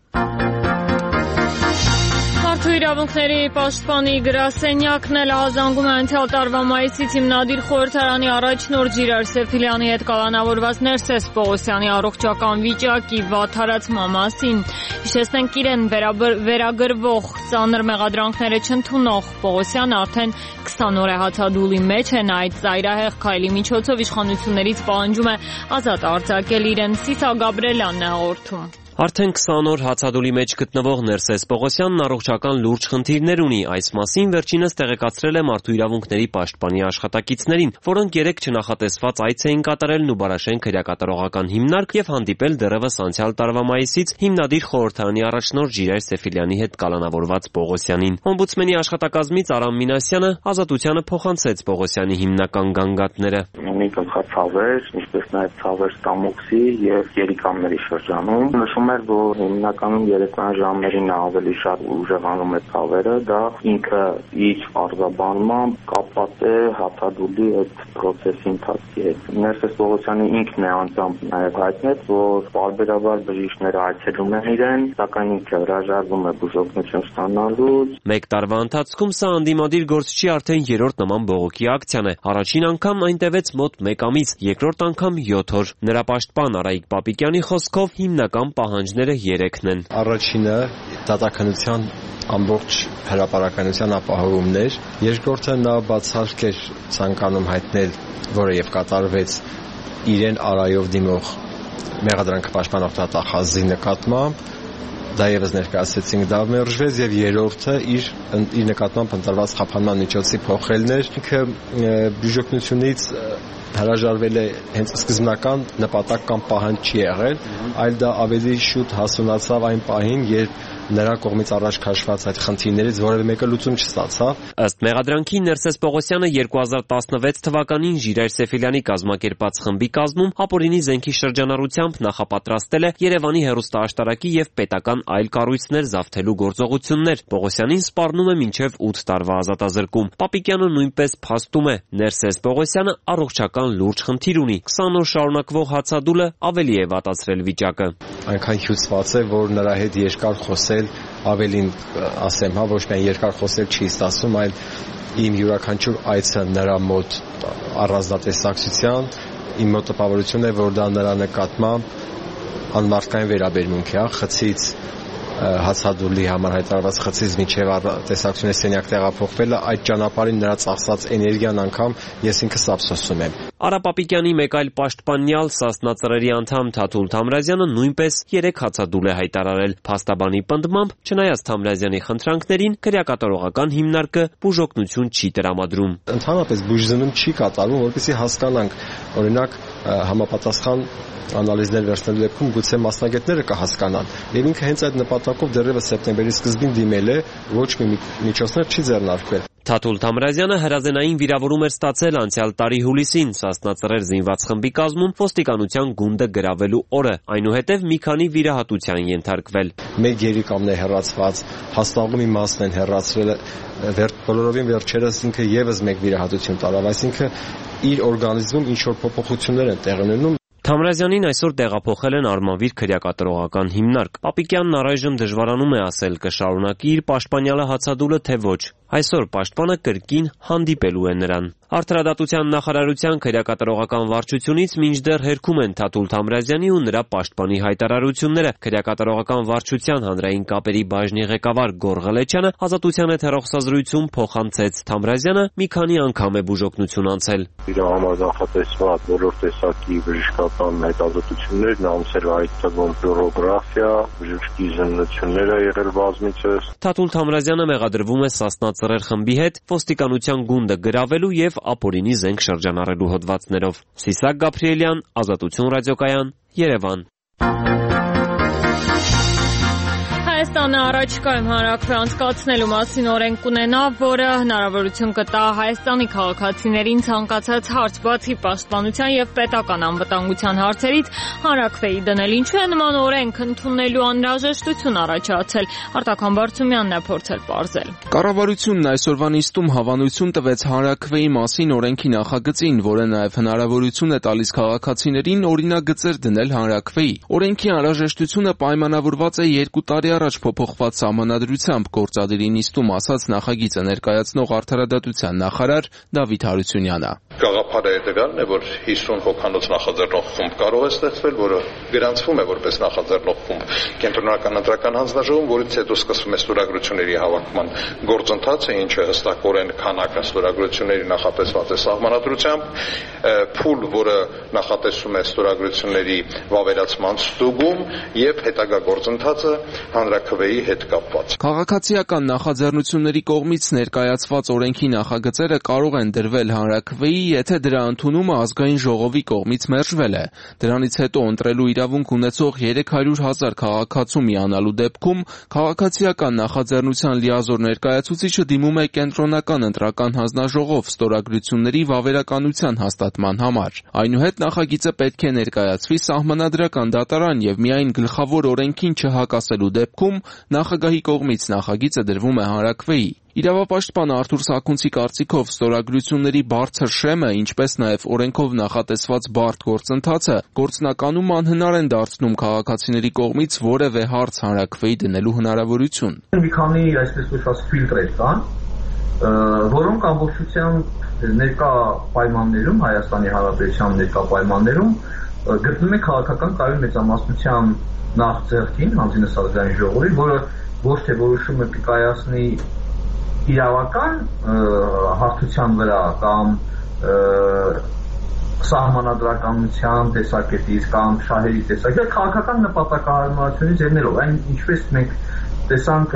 Մարդու իրավունքների պաշտպանի գրասենյակն էլ ահազանգում է անցյալ տարվա մայիսից հիմնադիր խորհրդարանի առաջնորդ Ժիրայր Սեֆիլյանի հետ կալանավորված Ներսես Պողոսյանի առողջական վիճակի վատթարացման մասին։ Հիշեցնենք, իրեն վերագրվող ծանր մեղադրանքները չընդունող Պողոսյանը արդեն քսան օր է հացադուլի մեջ է, նա այդ ծայրահեղ քայլի միջոցով իշխանություններից պահանջում է ազատ արձակել իրեն։ Սիսա Գաբրելյանն է հաղորդում։ Արդեն քսան օր հացադուլի մեջ գտնվող Ներսես Պողոսյանն առողջական լուրջ խնդիրներ ունի։ Այս մասին վերջինս տեղեկացրել է Մարդու իրավունքների պաշտպանի աշխատակիցներին, որոնք երեք չնախատեսված այց էին կատարել Նուբարաշեն քրեակատարողական հիմնարկ եւ հանդիպել դեռևս անցյալ տարվա մայիսից հիմնադիր խորհրդարանի առաջնորդ Ժիրայր Սեֆիլյանի հետ կալանավորված Պողոսյանին։ Օմբուդսմենի աշխատակազմից Արամ Մինասյանը Ազատությանը փոխանցեց Պողոսյանի հիմնական գանգատները։ Ունի գլխացավեր, ինչպես նաեւ ցավեր ստամոքսի եւ երիկամների շրջանում։ Նշում էր, որ հիմնականում երեկոյան ժամերին ավելի շատ ուժեղանում է ցավերը, դա ինքը իր արձաբանմամբ կապված է հացադուլի այդ process-ի ընթացքի հետ։ Ներսես Պողոսյանի ինքն է անձամբ նաեւ հայտնեց, որ բարբերաբար բժիշկները այցելում են իրեն, սակայն ինքը հրաժարվում է բուժօգնություն ստանալուց։ Մեկ տարվա ընթացքում սա անդիմադիր գործչի արդեն երրորդ նման բողոքի ակցիան է։ Առաջին անգամ այն տևեց մոտ մեկ ամիս, երկրորդ անգամ յոթ օր։ Նրա պաշտպան Արայիկ Պապիկյանի խոսքով հիմնական պահանջները երեքն են։ Առաջինը դատաքննության ամբողջ հրապարակայնության ապահովումն էր, երկրորդը նա բացառք էր ցանկանում հայտնել, որը եւ կատարվեց իրեն արայով դիմող մեղադրանքը պաշտպանող դատախազի նկատմամբ, դա եւս ներկայացրեցինք, դա մերժվեց եւ երրորդը իր իր նկատմամբ ընտրված խափանման միջոցի փոխելն էր, ինքը բյուջետնությունից հրաժարվել է հենց սկզբնական նպատակ կամ պահանջ չի եղել, այլ դա ավելի շուտ հասունացավ այն պահին, երբ նրա կողմից առաջ քաշված այդ խնդիրներից որևէ մեկը լուծում չստացավ։ Ըստ մեղադրանքի Ներսես Պողոսյանը երկու հազար տասնվեց թվականին Ժիրայր Սեֆիլյանի կազմակերպած խմբի կազմում ապօրինի զենքի շրջանառությամբ նախապատրաստել է Երևանի հեռուստաաշտարակի եւ պետական այլ կառույցներ զավթելու գործողություններ։ Պողոսյանին սպառնում է մինչեւ ութ տարվա ազատազրկում։ Պապիկյանը նույնպես փաստում է, Ներսես Պողոսյանը առողջական լուրջ խնդիր ունի։ քսան օր շարունակվող հացադուլը ավելի է վատացրել վիճակը։ Այնքան հյուծված է, որ նրա հետ երկար խոսել ավելին ասեմ, հա, ոչ միայն երկար խոսել չի ստացվում, այլ իմ յուրաքանչյուր այցը նրա մոտ առանձնատեսակցության, իմ մոտ տպավորություն է, որ դա նրա նկատմամբ անմարդկային վերաբերմունք է, խցից հացադուլի համար հայտարարված խցից մինչև տեսակցությունների սենյակ տեղափոխվելը, այդ ճանապարհին նրա ծախսած էներգիան անգամ ես ինքս ափսոսում եմ։ Արա Պապիկյանի մեկ այլ պաշտպանյալ Սասնա ծռերի անդամ Թաթուլ Թամրազյանը նույնպես երեք հացադուլ է հայտարարել։ Փաստաբանի պնդմամբ, չնայած Թամրազյանի խնդրանքներին, քրեակատարողական հիմնարկը բուժօգնություն չի տրամադրում։ Ընդհանրապես բուժզննում չի կատարվում, որպեսզի հասկանանք, օրինակ համապատասխան անալիզներ վերցնելու դեպքում գուցե մասնագետները կհասկանան։ Եվ ինքը հենց այդ նպատակով նպատակով դեռևս սեպտեմբերի սկզբին դիմել է, ոչ մի միջոցներ չի ձեռնարկվել։ Թաթուլ Թամրազյանը հրազենային վիրավորում էր ստացել անցյալ տարի հուլիսին Սասնա Ծռեր զինված խմբի կազմում ոստիկանության գունդը գրավելու օրը, այնուհետև մի քանի վիրահատության ենթարկվել։ Մեկ երիկամն է հեռացված, հաստաղումի մասն են հեռացրել, բոլորովին վերջերս ինքը եւս մեկ վիրահատություն տարավ, այսինքն իր օրգանիզմում ինչ որ փոփոխություններ են տեղի ունենում։ Թամրազյանին այսօր տեղափոխել են Արմավիր քրեակատարողական հիմնարկ։ Պապիկյանն առայժմ դժվարանում է ասել կշարունակի իր պաշտպանյալը հացադուլը թե ոչ։ Այսօր պաշտպանը կրկին հանդիպելու է նրան։ Արդարադատության նախարարության քրեակատարողական վարչությունից մինչդեռ հերքում են Թաթուլ Թամրազյանի ու նրա պաշտպանի հայտարարությունները։ Քրեակատարողական վարչության հանրային կապերի բաժնի ղեկավար Գոռ Ղլեչյանը ազատության հետ հեռախոսազրույցում փոխանցեց. Թամրազյանը մի քանի անգամ է բուժօգնություն անցել։ Իր համար նախատեսված բոլոր տեսակի բժշկական հետազոտություններ, նամսեր այդ թվում ֆլորոգրաֆիա, բժշկի զննություններ է եղել բազմիցս։ Թաթուլ Թամրազյանը մեղադրվում է Սասնա Ծռեր խմբի հետ ոստիկանության գունդը գրավելու եւ ապօրինի զենք շրջանառելու հոդվածներով։ Սիսակ Գաբրիելյան, Ազատություն ռադիոկայան, Երևան։ Հայաստանը առաջիկայում հանրաքվե անցկացնելու մասին օրենք կունենա, որը հնարավորություն կտա Հայաստանի քաղաքացիներին ցանկացած հարց բացի պաշտպանության եւ պետական անվտանգության հարցերից հանրաքվեի դնել։ Ինչու է նման օրենք ընդունելու անհրաժեշտություն առաջացել։ Արտական Բարցումյանն է փորձել պարզել։ Կառավարությունն այսօրվա նիստում հավանություն տվեց հանրաքվեի մասին օրենքի նախագծին, որը նաեւ հնարավորություն է տալիս քաղաքացիներին օրինագծեր դնել հանրաքվեի։ Օրենքի անհրաժեշտությունը պայմանավորված է երկու տարի առաջ փոփոխված սահմանադրությամբ, գործադիրի նիստում ասաց նախագիծը ներկայացնող արդարադատության նախարար Դավիթ Հարությունյանը։ Գաղափարը հետևյալն է, որ հիսուն հոգանոց նախաձեռնող խումբ կարող է ստեղծվել, որը գրանցվում է որպես նախաձեռնող խումբ կենտրոնական ընտրական հանձնաժողովում, որից հետո սկսվում է ստորագրությունների հավաքման գործընթացը, ինչը հստակորեն քանակը ստորագրությունների նախատեսված է սահմանադրությամբ, փուլ, որը նախատեսում է ստորագրությունների վավերացման ստուգում եւ հետագա գործընթացը հանրաքվեի հետ կապված։ Քաղաքացիական նախաձեռնությունների կողմից ներկայացված օրենքի նախագծերը կարող են դրվել հանրաքվեի, եթե դրա ընդունումը ազգային ժողովի կողմից մերժվել է։ Դրանից հետո ընտրելու իրավունք ունեցող երեք հարյուր հազար քաղաքացու միանալու դեպքում քաղաքացիական նախաձեռնության լիազոր ներկայացուցիչը դիմում է կենտրոնական ընտրական հանձնաժողով ստորագրությունների վավերականության հաստատման համար։ Այնուհետ նախագիծը պետք է ներկայացվի սահմանադրական դատարան եւ միայն գլխավոր օրենքին չհակասելու դեպքում նախագահի կողմից նախագիծը դրվում է հանրաքվեի։ Իրավապաշտպան Արթուր Սաքունցի կարծիքով ստորագրությունների բարձր շեմը, ինչպես նաև օրենքով նախատեսված բարդ գործընթացը գործնականում անհնար են դարձնում քաղաքացիների կողմից որևէ հարց հանրաքվեի դնելու հնարավորություն։ Մի քանի այսպես ասած ֆիլտրեր կան, որոնք ամբողջությամբ ներկա պայմաններում, Հայաստանի Հանրապետության ներկա պայմաններում գտնվում է քաղաքական կայուն մեծամասնության նախ ձեռքին, հանձինս ազգային ժողովի, որը ոչ թե որոշումը կկայացնի իրավական հարթության վրա կամ սահմանադրականության տեսակետից կամ շահերի տեսակետից, քաղաքական նպատակահարմարությունից ելնելով, այն ինչպես մենք տեսանք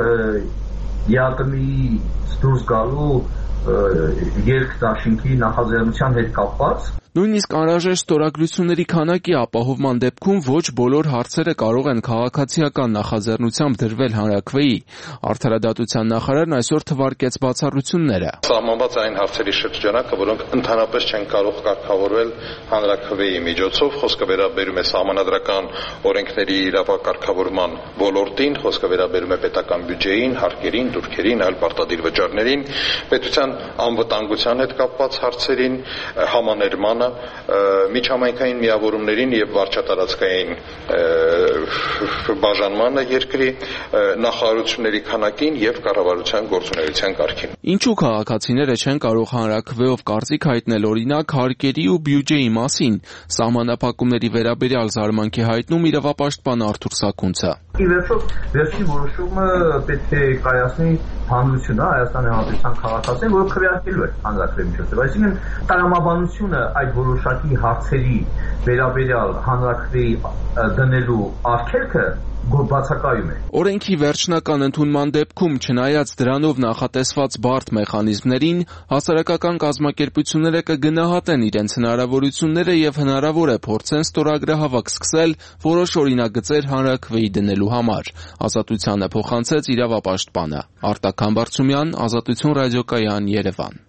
ԵԱՏՄ-ից դուրս գալու երկդաշինքի նախաձեռնության հետ կապված։ Նույնիսկ անհրաժեշտ ստորագրությունների քանակի ապահովման դեպքում ոչ բոլոր հարցերը կարող են քաղաքացիական նախաձեռնությամբ դրվել հանրաքվեի։ Արդարադատության նախարարն այսօր թվարկեց բացառությունները։ Սահմանված այն հարցերի շրջանակը, որոնք ընդհանրապես չեն կարող կարգավորվել հանրաքվեի միջոցով, խոսքը վերաբերում է սահմանադրական օրենքների իրավակարգավորման ոլորտին, խոսքը վերաբերում է պետական բյուջեին, հարկերին, դուրքերին, այլ պարտադիր վճարներին, պետության անվտանգության հետ կապված հարցերին, համաներմանը, միջհամայնքային միավորումներին եւ վարչատարածքային բաժանմանը երկրի նախարարությունների քանակին եւ կառավարության գործունեության կարգին։ Ինչու քաղաքացիները չեն կարող հանրաքվեով կարծիք հայտնել օրինակ հարկերի ու բյուջեի մասին, սահմանափակումների վերաբերյալ զարմանք է հայտնում իրավապաշտպան Արթուր Սաքունցը։ Ի վերջո, վերջին որոշումը պետք է կայացնի հանրությունը, Հայաստանի Հանրապետության քաղաքացին, որը քվեարկելու է հանրաքվեի միջոցով։ Այսինքն տրամաբանությունը այդ որոշակի հարցերի վերաբերյալ հանրաքվեի դնելու արգելքը բացակայում է։ Օրենքի վերջնական ընդունման դեպքում, չնայած դրանով նախատեսված բարդ մեխանիզմներին, հասարակական կազմակերպությունները կգնահատեն իրենց հնարավորությունները եւ հնարավոր է փորձեն ստորագրահավաք սկսել որոշ օրինագծեր հանրաքվեի դնելու համար։ Ազատությանը փոխանցեց իրավապաշտպանը։ Արտակ Համբարձումյան, Ազատություն ռադիոկայան, Երևան։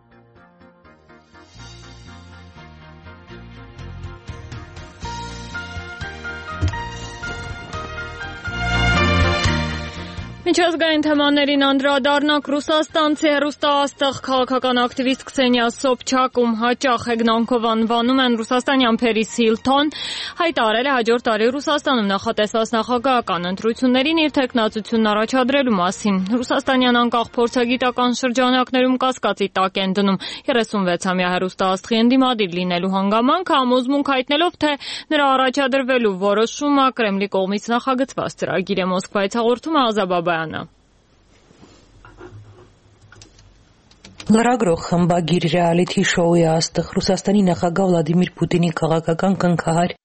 Միջազգային թեմաներին անդրադառնանք ռուսաստանցի հեռուստաաստղ քաղաքական ակտիվիստ Քսենիա Սոբչակ, ում հաճախ հեգնանքով անվանում են ռուսաստանյան Փերիս Հիլթոն, հայտարարել է հաջորդ տարի Ռուսաստանում նախատեսված նախագահական ընտրություններին իր թեկնածությունն առաջադրելու մասին։ Ռուսաստանյան անկախ փորձագիտական շրջանակներում կասկածի տակ են դնում երեսունվեցամյա հեռուստաաստղի ընդդիմադիր լինելու հանգամանքը, համոզմունք հայտնելով, թե նրա առաջադրվելու որոշումը Կրեմլի կողմից նախագծված ծրագիր է։ Մոսկվայից հաղորդում է Ազաբաբա Լրագրող խմբագիր ռեալիթի շոուի աստղ Ռուսաստանի նախագահ Վլադիմիր Պուտինի քաղաքական կնքահար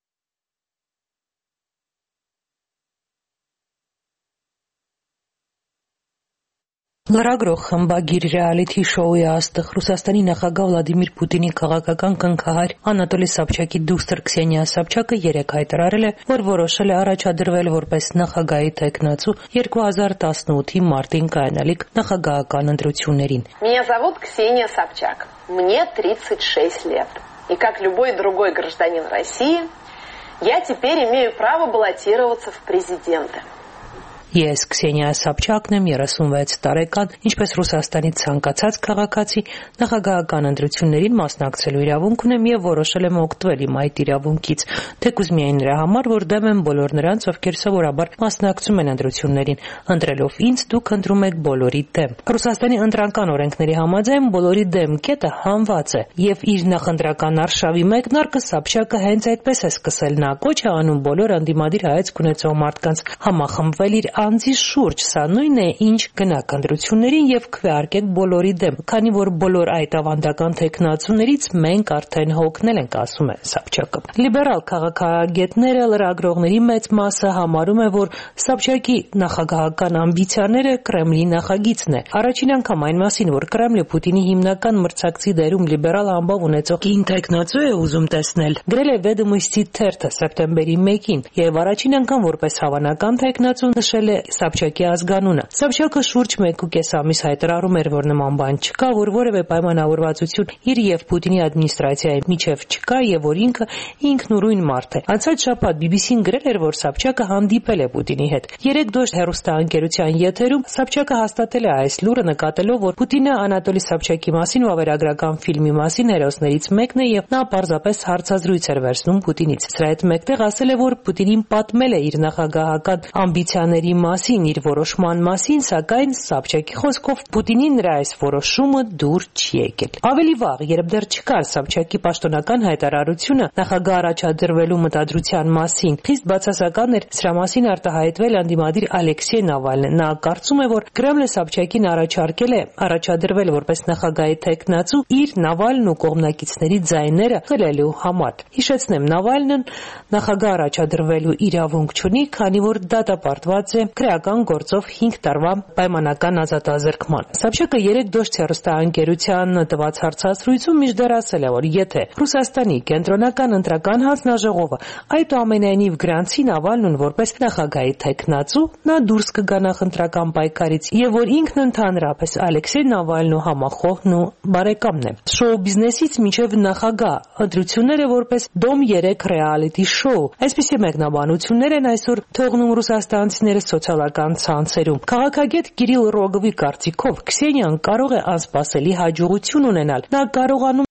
Լրագրող խմբագիր ռեալիթի շոուի աստղ Ռուսաստանի նախագահ Վլադիմիր Պուտինի քաղաքական կնքահար Անատոլի Սաբչակի դուստր Քսենիա Սաբչակը երեկ հայտարարել է, որ որոշել է առաջադրվել որպես նախագահի թեկնածու երկու հազար տասնութի մարտին կայանալիք նախագահական ընտրություններին։ Меня зовут Ксения Собчак. Мне тридцать шесть лет. И как любой другой гражданин России, я теперь имею право баллотироваться в президенты. Ես Քսենիա Սաբչակն եմ, երեսունվեց տարեկան, ինչպես Ռուսաստանի ցանկացած քաղաքացի, նախագահական ընտրություններին մասնակցելու իրավունք ունեմ եւ որոշել եմ օգտվել իմ այդ իրավունքից, թեկուզ միայն նրա համար, որ դեմ եմ բոլոր նրանց, ովքեր սովորաբար մասնակցում են ընտրություններին, ընտրելով ինձ դուք ընտրում եք բոլորի դեմ։ Ռուսաստանի ընտրական օրենքների համաձայն բոլորի դեմ կետը հանված է եւ իր նախընտրական արշավի մեկնարկը Սաբչակը հենց այդպես է սկսել, նա կոչ է անում բոլոր անդիմադիր հայացք ունեցող մարդկանց համախմբվել իր անձի շուրջ, սա նույնն է, ինչ գնաք ընտրություններին եւ քվեարկեք բոլորի դեմ, քանի որ բոլոր այդ ավանդական թեկնածուներից մենք արդեն հոգնել ենք, ասում է Սաբչակը։ Լիբերալ քաղաքագետները, լրագրողների մեծ մասը համարում է, որ Սաբչակի նախագահական ամբիցիաները Կրեմլի նախագիծն է։ Առաջին անգամ այն մասին, որ Կրեմլը Պուտինի հիմնական մրցակցի դերում լիբերալ ամբավ ունեցող կին թեկնածու է ուզում տեսնել, գրել է Վեդոմոստի թերթը սեպտեմբերի մեկին եւ առաջին անգամ որպես հավանական թեկնածու նշել է Սաբչակի ազգանունը։ Սաբչակը շուրջ մեկ ու կես ամիս հայտարարում էր, որ նման բան չկա, որ որևէ պայմանավորվածություն իր եւ Պուտինի ադմինիստրացիայի միջև չկա եւ որ ինքը ինքնուրույն մարդ է։ Անցած շաբաթ բի բի սին գրել էր, որ Սաբչակը հանդիպել է Պուտինի հետ։ Երեք դոշտ հեռուստաընկերության եթերում Սաբչակը հաստատել է այս լուրը, նկատելով, որ Պուտինը Անատոլի Սաբչակի մասին վավերագրական ֆիլմի մասին հերոսներից մեկն է եւ նա պարզապես հարցազրույց էր վերցնում Պուտինից։ Սրա հետ մեկտեղ ասել է, որ Պուտինին պատմել է իր նախագահական ամբիցիաների մասին, իր որոշման մասին, սակայն Սաբչակի խոսքով Պուտինին նրա այս որոշումը դուր չի եկել։ Ավելի վաղ, երբ դեռ չկար Սաբչակի պաշտոնական հայտարարությունը նախագահ առաջադրվելու մտադրության մասին, խիստ բացասական էր սրա մասին արտահայտվել անդիմադիր Ալեքսեյ Նավալնը։ Նա կարծում է, որ Կրեմլը Սաբչակին առաջարկել է առաջադրվել որպես նախագահի թեկնածու իր Նավալն ու կողմնակիցների ձայները խլելու համար։ Հիշեցնեմ, Նավալնն նախագահ առաջադրվելու իրավունք չունի, քանի որ դատապարտված է քրեական գործով հինգ տարվա պայմանական ազատազրկման։ Սաբչակը երեք դոշտ հեռուստաընկերության տված հարցազրույցում մինչդեռ ասել է, որ եթե Ռուսաստանի կենտրոնական ընտրական հանձնաժողովը այդուամենայնիվ գրանցի Նավալնուն որպես նախագահի թեկնածու, նա դուրս կգա նախընտրական պայքարից եւ որ ինքն ընդհանրապես Ալեքսեյ Նավալնու համախոհն ու բարեկամն է։ Շոու բիզնեսից մինչև նախագահ ընտրությունները որպես Դոմ երեք ռեալիթի շոու։ Այսպիսի մեկնաբանություններ են այսօր թողնում ռուսաստանցիները սոցիալական ցանցերում։ Քաղաքագետ Կիրիլ Ռոգովի կարծիքով Քսենիան կարող է անսպասելի հաջողություն ունենալ։ Նա կարողանում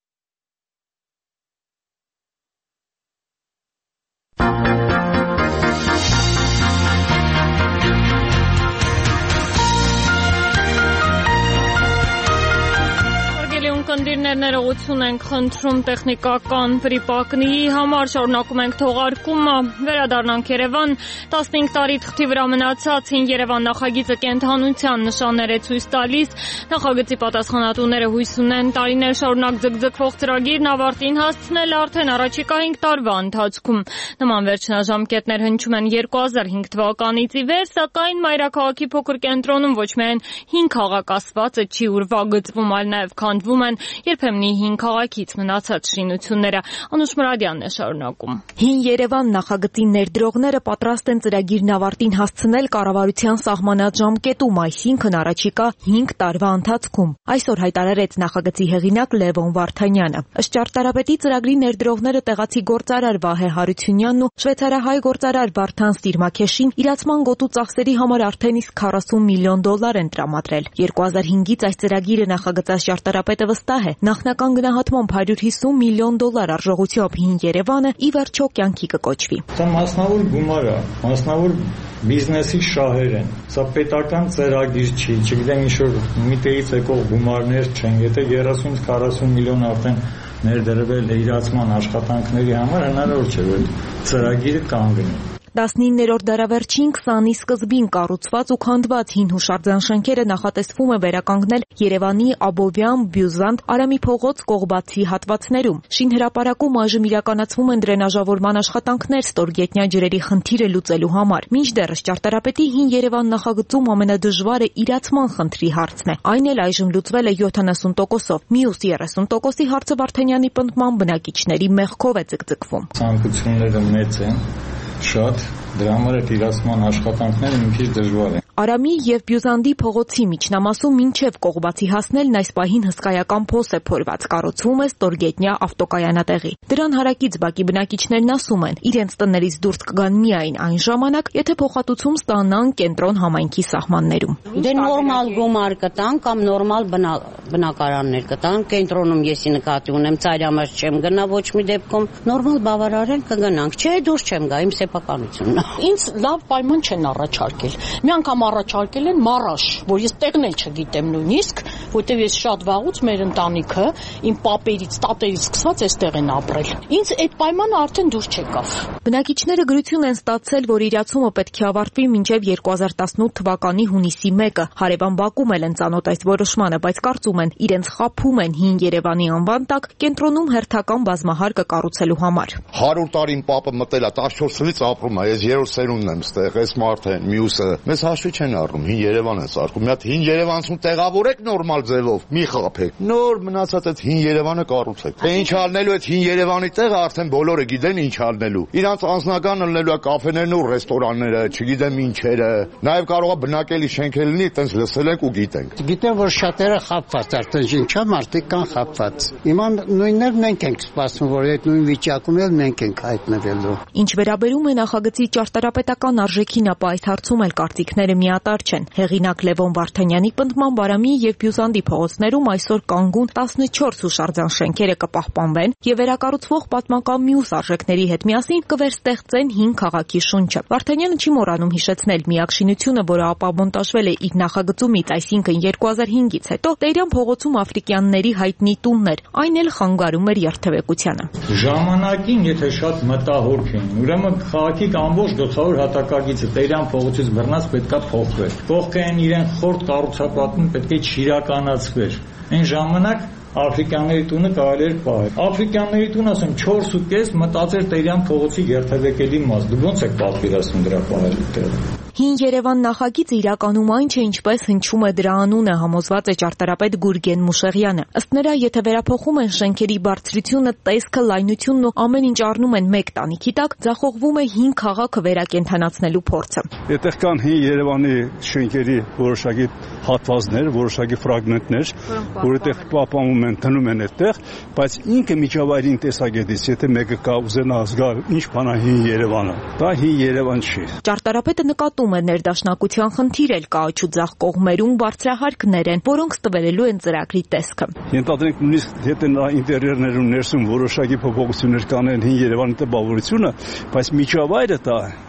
Բարեկամներ, ներողություն ենք խնդրում տեխնիկական վրիպակնի համար, շարունակում ենք թողարկումը, վերադառնանք Երևան, տասնհինգ տարի թղթի վրա մնացած հին Երևան նախագիծը կենթանության նշաններ է ցույց տալիս, նախագծի պատասխանատուները հույս ունեն տարիներ շարունակ ձգձգվող ծրագիրն ավարտին հասցնել արդեն առաջիկա հինգ տարվա ընթացքում։ Նման վերջնաժամկետներ հնչում են երկու հազար հինգ թվականից ի վեր, սակայն մայրաքաղաքի փոքր կենտրոնում ոչ միայն հին քաղաքասվածը չի ուրվագծվում, այլ նաև քանդվում են երբեմնի հին քաղաքից մնացած շինությունները։ Անուշ Մուրադյանն է շարունակում։ Հին Երևան նախագծի ներդրողները պատրաստ են ծրագիրն ավարտին հասցնել կառավարության սահմանած ժամկետում, այսինքն առաջիկա հինգ տարվա ընթացքում։ Այսօր հայտարարեց նախագծի հեղինակ Լևոն Վարդանյանը։ Ըստ ճարտարապետի ծրագրի ներդրողները տեղացի գործարար Վահե Հարությունյանն ու շվեյցարահայ գործարար Վարդան Ստիրմաքեշին իրացման գոտու ծախսերի համար արդեն իսկ քառասուն միլիոն դոլար են տրամադրել։ երկու հազար հինգից այս ծրագիրը նախագծած ճարտարապետը վստահ է, նախնական գնահատմամբ հարյուր հիսուն միլիոն դոլար արժողությամբ հին Երևանը ի վերջո կյանքի կկոչվի։ Դա մասնավոր գումար է, մասնավոր բիզնեսի շահեր են։ Սա պետական ծրագիր չի, չգիտեմ ինչ-որ միտեղից եկող գումարներ չեն։ Եթե երեսուն քառասուն միլիոն արդեն ներդրվել է իրացման աշխատանքների համար, հնարավոր չէ, որ ծրագիրը կանգնի։ տասնիններորդ դարավերջին քսանի սկզբին կառուցված ու քանդված հին հուշարձան շենքերը նախատեսվում է վերականգնել Երևանի Աբովյան, Բյուզանդ, Արամի փողոց կողբացի հատվածներում։ Շինհրապարակում այժմ իրականացվում են դրենաժավորման աշխատանքներ ստորգետնյա ջրերի խնդիրը լուծելու համար։ Մինչդեռ ճարտարապետի հին Երևան նախագծում ամենադժվարը իրացման խնդրի հարցն է։ Այն էլ այժմ լուծվել է յոթանասուն տոկոսով։ Մյուս երեսուն տոկոսի հարցը Վարդանյանի պնդմամբ բնակիչների մեղքով է ձգձգվում։ Ցանկությունները մեծ են, շատ, դրա համար այդ իրացման աշխատանքները մի քիչ դժվար են։ Արամի եւ Բյուզանդի փողոցի միջնամասում մինչեւ Կողբացի հասնելն այս պահին հսկայական փոս է փորված, կառուցվում է ստորգետնյա ավտոկայանատեղի։ Դրան հարակից բակի բնակիչներն ասում են, իրենց տներից դուրս կգան միայն այն ժամանակ, եթե փոխհատուցում ստանան կենտրոն համայնքի սահմաններում։ Դե նորմալ գումար կտան կամ նորմալ բնակարաններ կտան, կենտրոնում եսի նկատի ունեմ, ծայրամաս չեմ գնա ոչ մի դեպքում, նորմալ բավարարել կգնանք, չէ դուրս չեմ գա, իմ սեփականությունն է։ Ինձ լավ պայման չեն առաջարկել։ Մի անգամ առաջարկել են մարաշ, որ ես տեղն էլ չգիտեմ նույնիսկ, որտեղ ես շատ վաղուց մեր ընտանիքը իմ պապերից, տատերից սկսված այստեղ են ապրել։ Ինձ այդ պայմանը արդեն դուրս չեկավ։ Բնակիչները գրություն են ստացել, որ իրացումը պետք է ավարտվի մինչև երկու հազար տասնութ թվականի հունիսի մեկը։ Հարևան Բաքում էլ են ծանոթ այս որոշմանը, բայց կարծում են, իրենց խաբում են հին Երևանի անվան տակ կենտրոնում հերթական բազմահարկը կառուցելու համար։ հարյուր տարին պապը մտել է, տասնչորս թվականից ապրում է, ես երրորդ սերունդն եմ ստեղ, այս մարդը են, մյուսը։ Մեզ հաշվի չեն առնում, հին Երևան է սարքում։ Մի հատ հին Երևանցուն տեղավորեք նորմալ ձևով, մի խափեք։ Նոր մնացած այդ հին Երևանը կառուցեք։ Թե ինչ անելու այդ հին Երևանի տեղը արդեն բոլորը գիտեն ինչ անելու։ Իրանց անձնական ըլնելու է կաֆեներն ու ռեստորանները, չգիտեմ ինչերը։ Նաև կարող է բնակելի շենքեր լինի, այտենց լսել ենք ու գիտենք։ Գիտեմ, որ շատերը խաբված արդեն ինչա մարդիկ կան խաբված։ Հիմա նույններ մենք ենք սպասում, որ այդ նույն վիճակում էլ մենք ենք հայտնվելու։ Ինչ վերաբերում է նախագծի ճարտարապետական արժեքին, ապա այս հարցում էլ կարծիքները միատարր չեն։ Հեղինակ Լևոն Վարդանյանի պնդմամբ Արամի եւ Բյուզանդի փողոցներում այսօր կանգուն տասնչորս հուշարձան շենքերը կպահպանվեն եւ վերակառուցվող պատմական մյուս արժեքների հետ միասին կվերստեղծեն հին քաղաքի շունչը։ Վարդանյանը չի մոռանում հիշեցնել միակ շինությունը, որը ապամոնտաժվել է իր նախագծումից, այսինքն երկու հազար հինգից հետո Տերյան փողոցում աֆրիկյանների հայտնի տունն էր, այն էլ խանգարում էր երթևեկությանը։ Ժամանակին, եթե շատ մտահոգ էին, ուրեմն քաղաքի ամբողջ գլխավոր հատակագիծը Տերյան փողոցից բռնած պետքա փոխվեր։ Կողքեն իրեն խորտ կառուցապատում պետք է չիրականացվեր։ Այն ժամանակ աֆրիկյանների տունը կարելի էր պահել։ Աֆրիկյանների տուն, ասեմ, չորս ու կես մտածեր Տերյան փողոցի երթևեկելի մաս։ Դու ո՞նց եք պատկերացնում դրա պահելու տեղը։ Հին Երևան նախագիծը իրականում այն չէ, ինչպես հնչում է դրա անունը, համոզված է ճարտարապետ Գուրգեն Մուշեղյանը։ Ըստ նրա, եթե վերափոխում են շենքերի բարձրությունը, տեսքը, լայնությունն ու ամեն ինչ առնում են մեկ տանիքի տակ, ձախողվում է հին քաղաքը վերակենդանացնելու փորձը։ Այդտեղ կան հին Երևանի շենքերի որոշակի հատվածներ, որոշակի ֆրագմենտներ, որ այդտեղ պահպանվում են, դնում են այդտեղ, բայց ինքը միջավայրին տեսակետից, եթե մեկը կա ուզենա զգալ ինչ բան է հին Երևանը, դա հին Երևան չի։ Ճարտարապետը նկատում է ներդաշնակության խնդիր էլ կա աչու ձախ կողմերում բարձրահարկներ են, որոնք ստվերելու են ծրագրի տեսքը։ Ենթադրենք նույնիսկ եթե նա ինտերիերներում ներսում որոշակի փոփոխություններ կանեն հին Երևանի տպավորությունը, բայց միջավայրը դա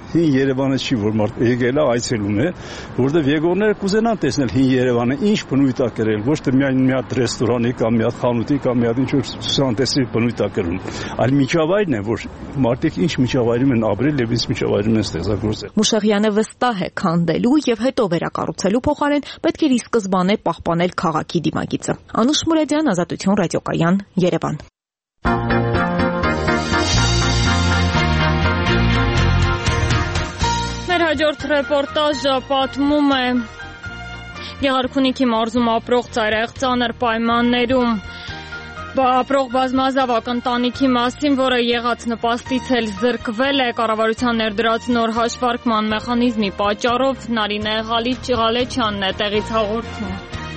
հին Երևանը չի, որ մարդ եկել է այցելում է, որտեղ եկողները կուզենան տեսնել հին Երևանը, ինչ բնույթ է կրել, ոչ թե միայն մի հատ ռեստորանի կամ մի հատ խանութի կամ մի հատ ինչ-որ ցուցանտեսի բնույթ է կրում, այլ միջավայրն է, որ մարդիկ ինչ միջավայրում են ապրել եւ ինչ միջավայրում են ստեղծագործել։ Մուշեղյանը վստահ է, քանդելու եւ հետո վերակառուցելու փոխարեն պետք է ի սկզբանե պահպանել քաղաքի դիմագիծը։ Անուշ Մուրադյան, Ազատություն ռադիոկայան, Երևան։ Մեր հաջորդ ռեպորտաժը պատմում է Գեղարքունիքի մարզում ապրող ծայրահեղ ծանր պայմաններում ապրող բազմազավակ ընտանիքի մասին, որը եղած նպաստից էլ զրկվել է կառավարության ներդրած նոր հաշվարկման մեխանիզմի պատճառով, Նարինե Ղալեչյանն է տեղից հաղորդում։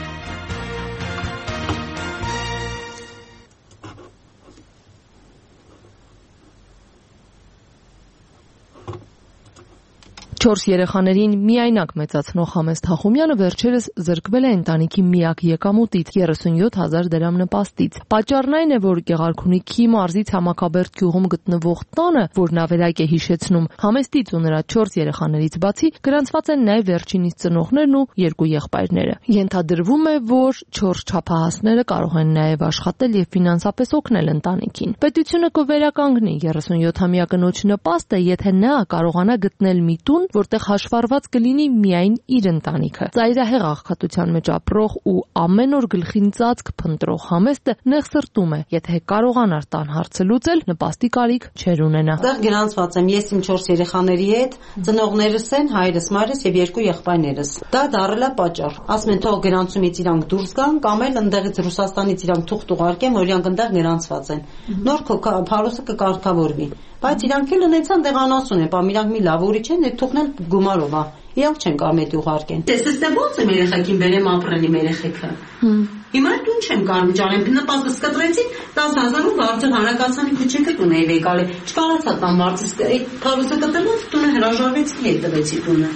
Չորս երեխաներին միայնակ մեծացնող Համեստ Հախոմյանը վերջերս զրկվել է ընտանիքի միակ եկամուտից՝ երեսունյոթ հազար դրամ նպաստից։ Պատճառն այն է, որ Գեղարքունիքի մարզից Համակաբերդ գյուղում գտնվող տանը, որն ավերակ է հիշեցնում Համեստից ու նրա չորս երեխաներից բացի, գրանցված են նաև վերջինիս ծնողներն ու երկու եղբայրները։ Ենթադրվում է, որ չորս չափահասները կարող են նաև աշխատել եւ ֆինանսապես օգնել ընտանիքին։ Պետությունը կվերականգնի երեսունյոթամյա կնոջ նպաստը, եթե նա կարողանա գտնել մի տուն, որտեղ հաշվառված կլինի միայն իր ընտանիքը։ Ծայրահեղ աղքատության մեջ ապրող ու ամեն օր գլխին ծածկ փնտրող Համեստը նեղ սրտում է, եթե կարողանար տան հարցը լուծել, նպաստի կարիք չեր ունենա։ Դեռ գրանցված եմ ես իմ չորս երեխաների հետ, ծնողներս են, հայրս, մայրս եւ երկու եղբայրներս։ Դա դարել է պատճառ։ Ասում են թող գրանցումից իրանք դուրս գան կամ էլ ընդեղից Ռուսաստանից իրանք թուղթ ուղարկեն, որ իրանք ընդեղ գրանցված են։ Նոր փարոսը կկարգավորվի։ Բայց իրանք էլ ունեցան դեղանասուն են, բամ իրանք մի լավ ուրիշ են, այդ թուղթն էլ գումարով է։ Իրանք չեն կամ էդ ուղարկեն։ Տեսես ո՞նց է երեխեքին բերեմ ապրելի երեխեքը։ Հիմա դու չեմ կարող ճանեմ, նպաստը սկտրեցին տասը հազար ու բարձր հանրակացանի քուչեկը տուն էի եկալի։ Չկարողացա տան բարձր այդ փարոսը կտրելով տունը հրաժարվեցի հետ տվեցի տունը։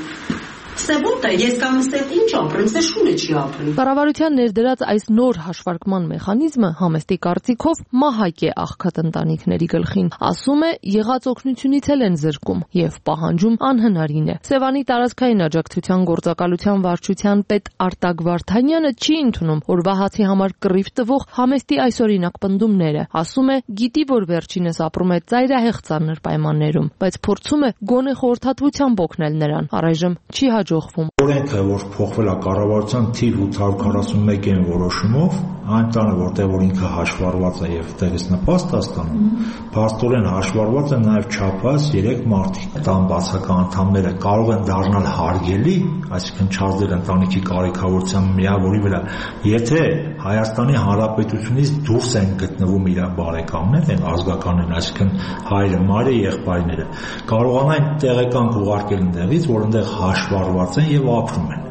Սեբոտա ես կամ ստեղ ինչ ապրեմ, սե շունը չի ապրի։ Կառավարության ներդրած այս նոր հաշվարկման մեխանիզմը Համեստի կարծիքով մահակ է աղքատ ընտանիքների գլխին։ Ասում է, եղած օգնությունից էլ են զրկում եւ պահանջում անհնարին է։ Սևանի տարածքային աջակցության գործակալության վարչության պետ Արտակ Վարդանյանը չի ընդունում օրվահացի համար կռիվ տվող Համեստի այսօրինակ պնդումները։ Ասում է, գիտի, որ վերջինս ապրում է ծայրահեղ ծանր պայմաններում, բայց փորձում է գոնե խորհրդատվությամբ օգնել նրան։ Առայժմ չի Օրենքը, որ փոխվել է կառավարության թիվ ութ հարյուր քառասունմեկին որոշումով, այն տանը, որտեղ որ ինքը հաշվառված է եւ տեղից նպաստ է ստանում, փաստորեն հաշվառված են նաեւ չափած երեք մարդիկ։ Տան բացական անդամները կարող են դառնալ հարգելի, այսինքն չազդել ընտանիքի կարիքավորության միավորի վրա, եթե Հայաստանի Հանրապետությունից դուրս են գտնվում իր բարեկամներ, այն ազգականներն, այսինքն հայրը, մայրը, եղբայրները, կարողանային տեղեկանք ուղարկել ընդեղից, որ ընդեղ հաշվառված են եւ ապրում են։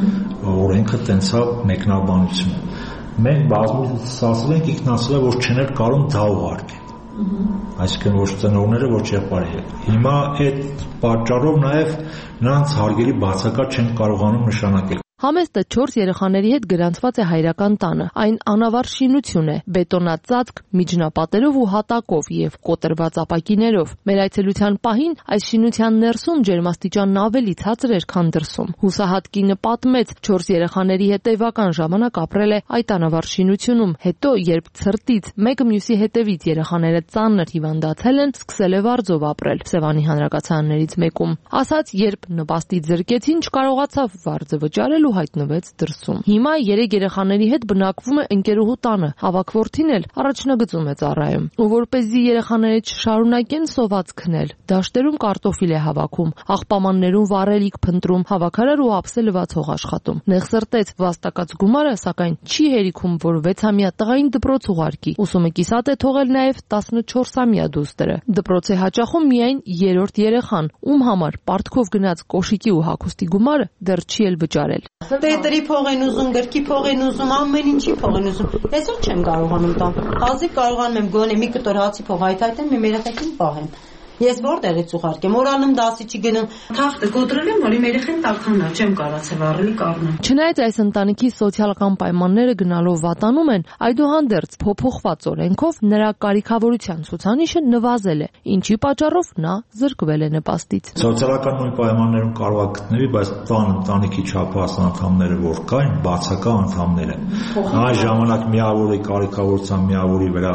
Օրենքը տենց է մեկնաբանությունը։ Մենք բազմիցս ասել ենք, ինքնասել է, որ չեն կարող դա ուղարկել։ Այսինքն ոչ ծնողները, ոչ եղբայրերը։ Հիմա այդ պատճառով նաեւ նրանց հարգելի բացակայ չեն կարողանում նշանակել։ Համեստը չորս երեխաների հետ գրանցված է հայրական տանը։ Այն անավար շինություն է, բետոնածածկ, միջնապատերով ու հատակով եւ կոտրված ապակիներով։ Մեր այցելության պահին այս շինության ներսում ջերմաստիճանն ավելի ցածր էր, քան դրսում։ Հուսահատ կինը պատմեց, չորս երեխաների հետ տևական ժամանակ ապրել է այդ անավար շինությունում։ Հետո, երբ ցրտից մեկը մյուսի հետևից երեխաները ծանր հիվանդացել են, սկսել է վարձով ապրել Սևանի հանրակացարաններից մեկում։ Ասաց, երբ նպաստից զրկեցին, չկարողացավ վարձը վճարել ու հայտնվեց դրսում։ Հիմա երեք երեխաների հետ բնակվում է ընկերուհու տանը, հավաքորդին էլ առաջնագծում է ծառայում։ Ու որպեսզի երեխաները չշարունակեն սոված քնել, դաշտերում կարտոֆիլ է հավաքում, աղբամաններում վառելիք փնտրում, հավաքարար ու ափսե լվացող աշխատում։ Նեղ սրտեց վաստակած գումարը, սակայն չի հերիքում, որ վեցամյա տղային դպրոց ուղարկի։ Ուսումը կիսատ է թողել նաև տասնչորսամյա դուստրը։ Դպրոց է հաճախում միայն երրորդ երեխան, ում համար պարտքով գնաց կոշիկի ու հագուստի գումարը դեռ չի էլ վճարել։ Տետրի փող են ուզում, գրքի փող են ուզում, ամեն ինչի փող են ուզում։ Այսօր չեմ կարողանում տամ։ Հազիվ կարողանում եմ գոնե մի կտոր հացի փող հայթայթեմ, իմ երեխեքին պահեմ։ Ես որտեղից ուղարկեմ, օրանում դասի չգնում, թախտը կոտրել եմ, որ իմ երեխեն տաքանա, չեմ կարացել առելի կառնեմ։ Չնայած այս ընտանիքի սոցիալական պայմանները գնալով վատանում են, այդուհանդերձ փոփոխված օրենքով նրա կարիքավորության ցուցանիշը նվազել է, ինչի պատճառով նա զրկվել է նպաստից։ Սոցիալական նույն պայմաններում կարող է գտնվի, բայց տան ընտանիքի չափահաս անդամները որ կային, բացակա անդամներ են։ Այն ժամանակ միավորի կարիքավորության միավորի վրա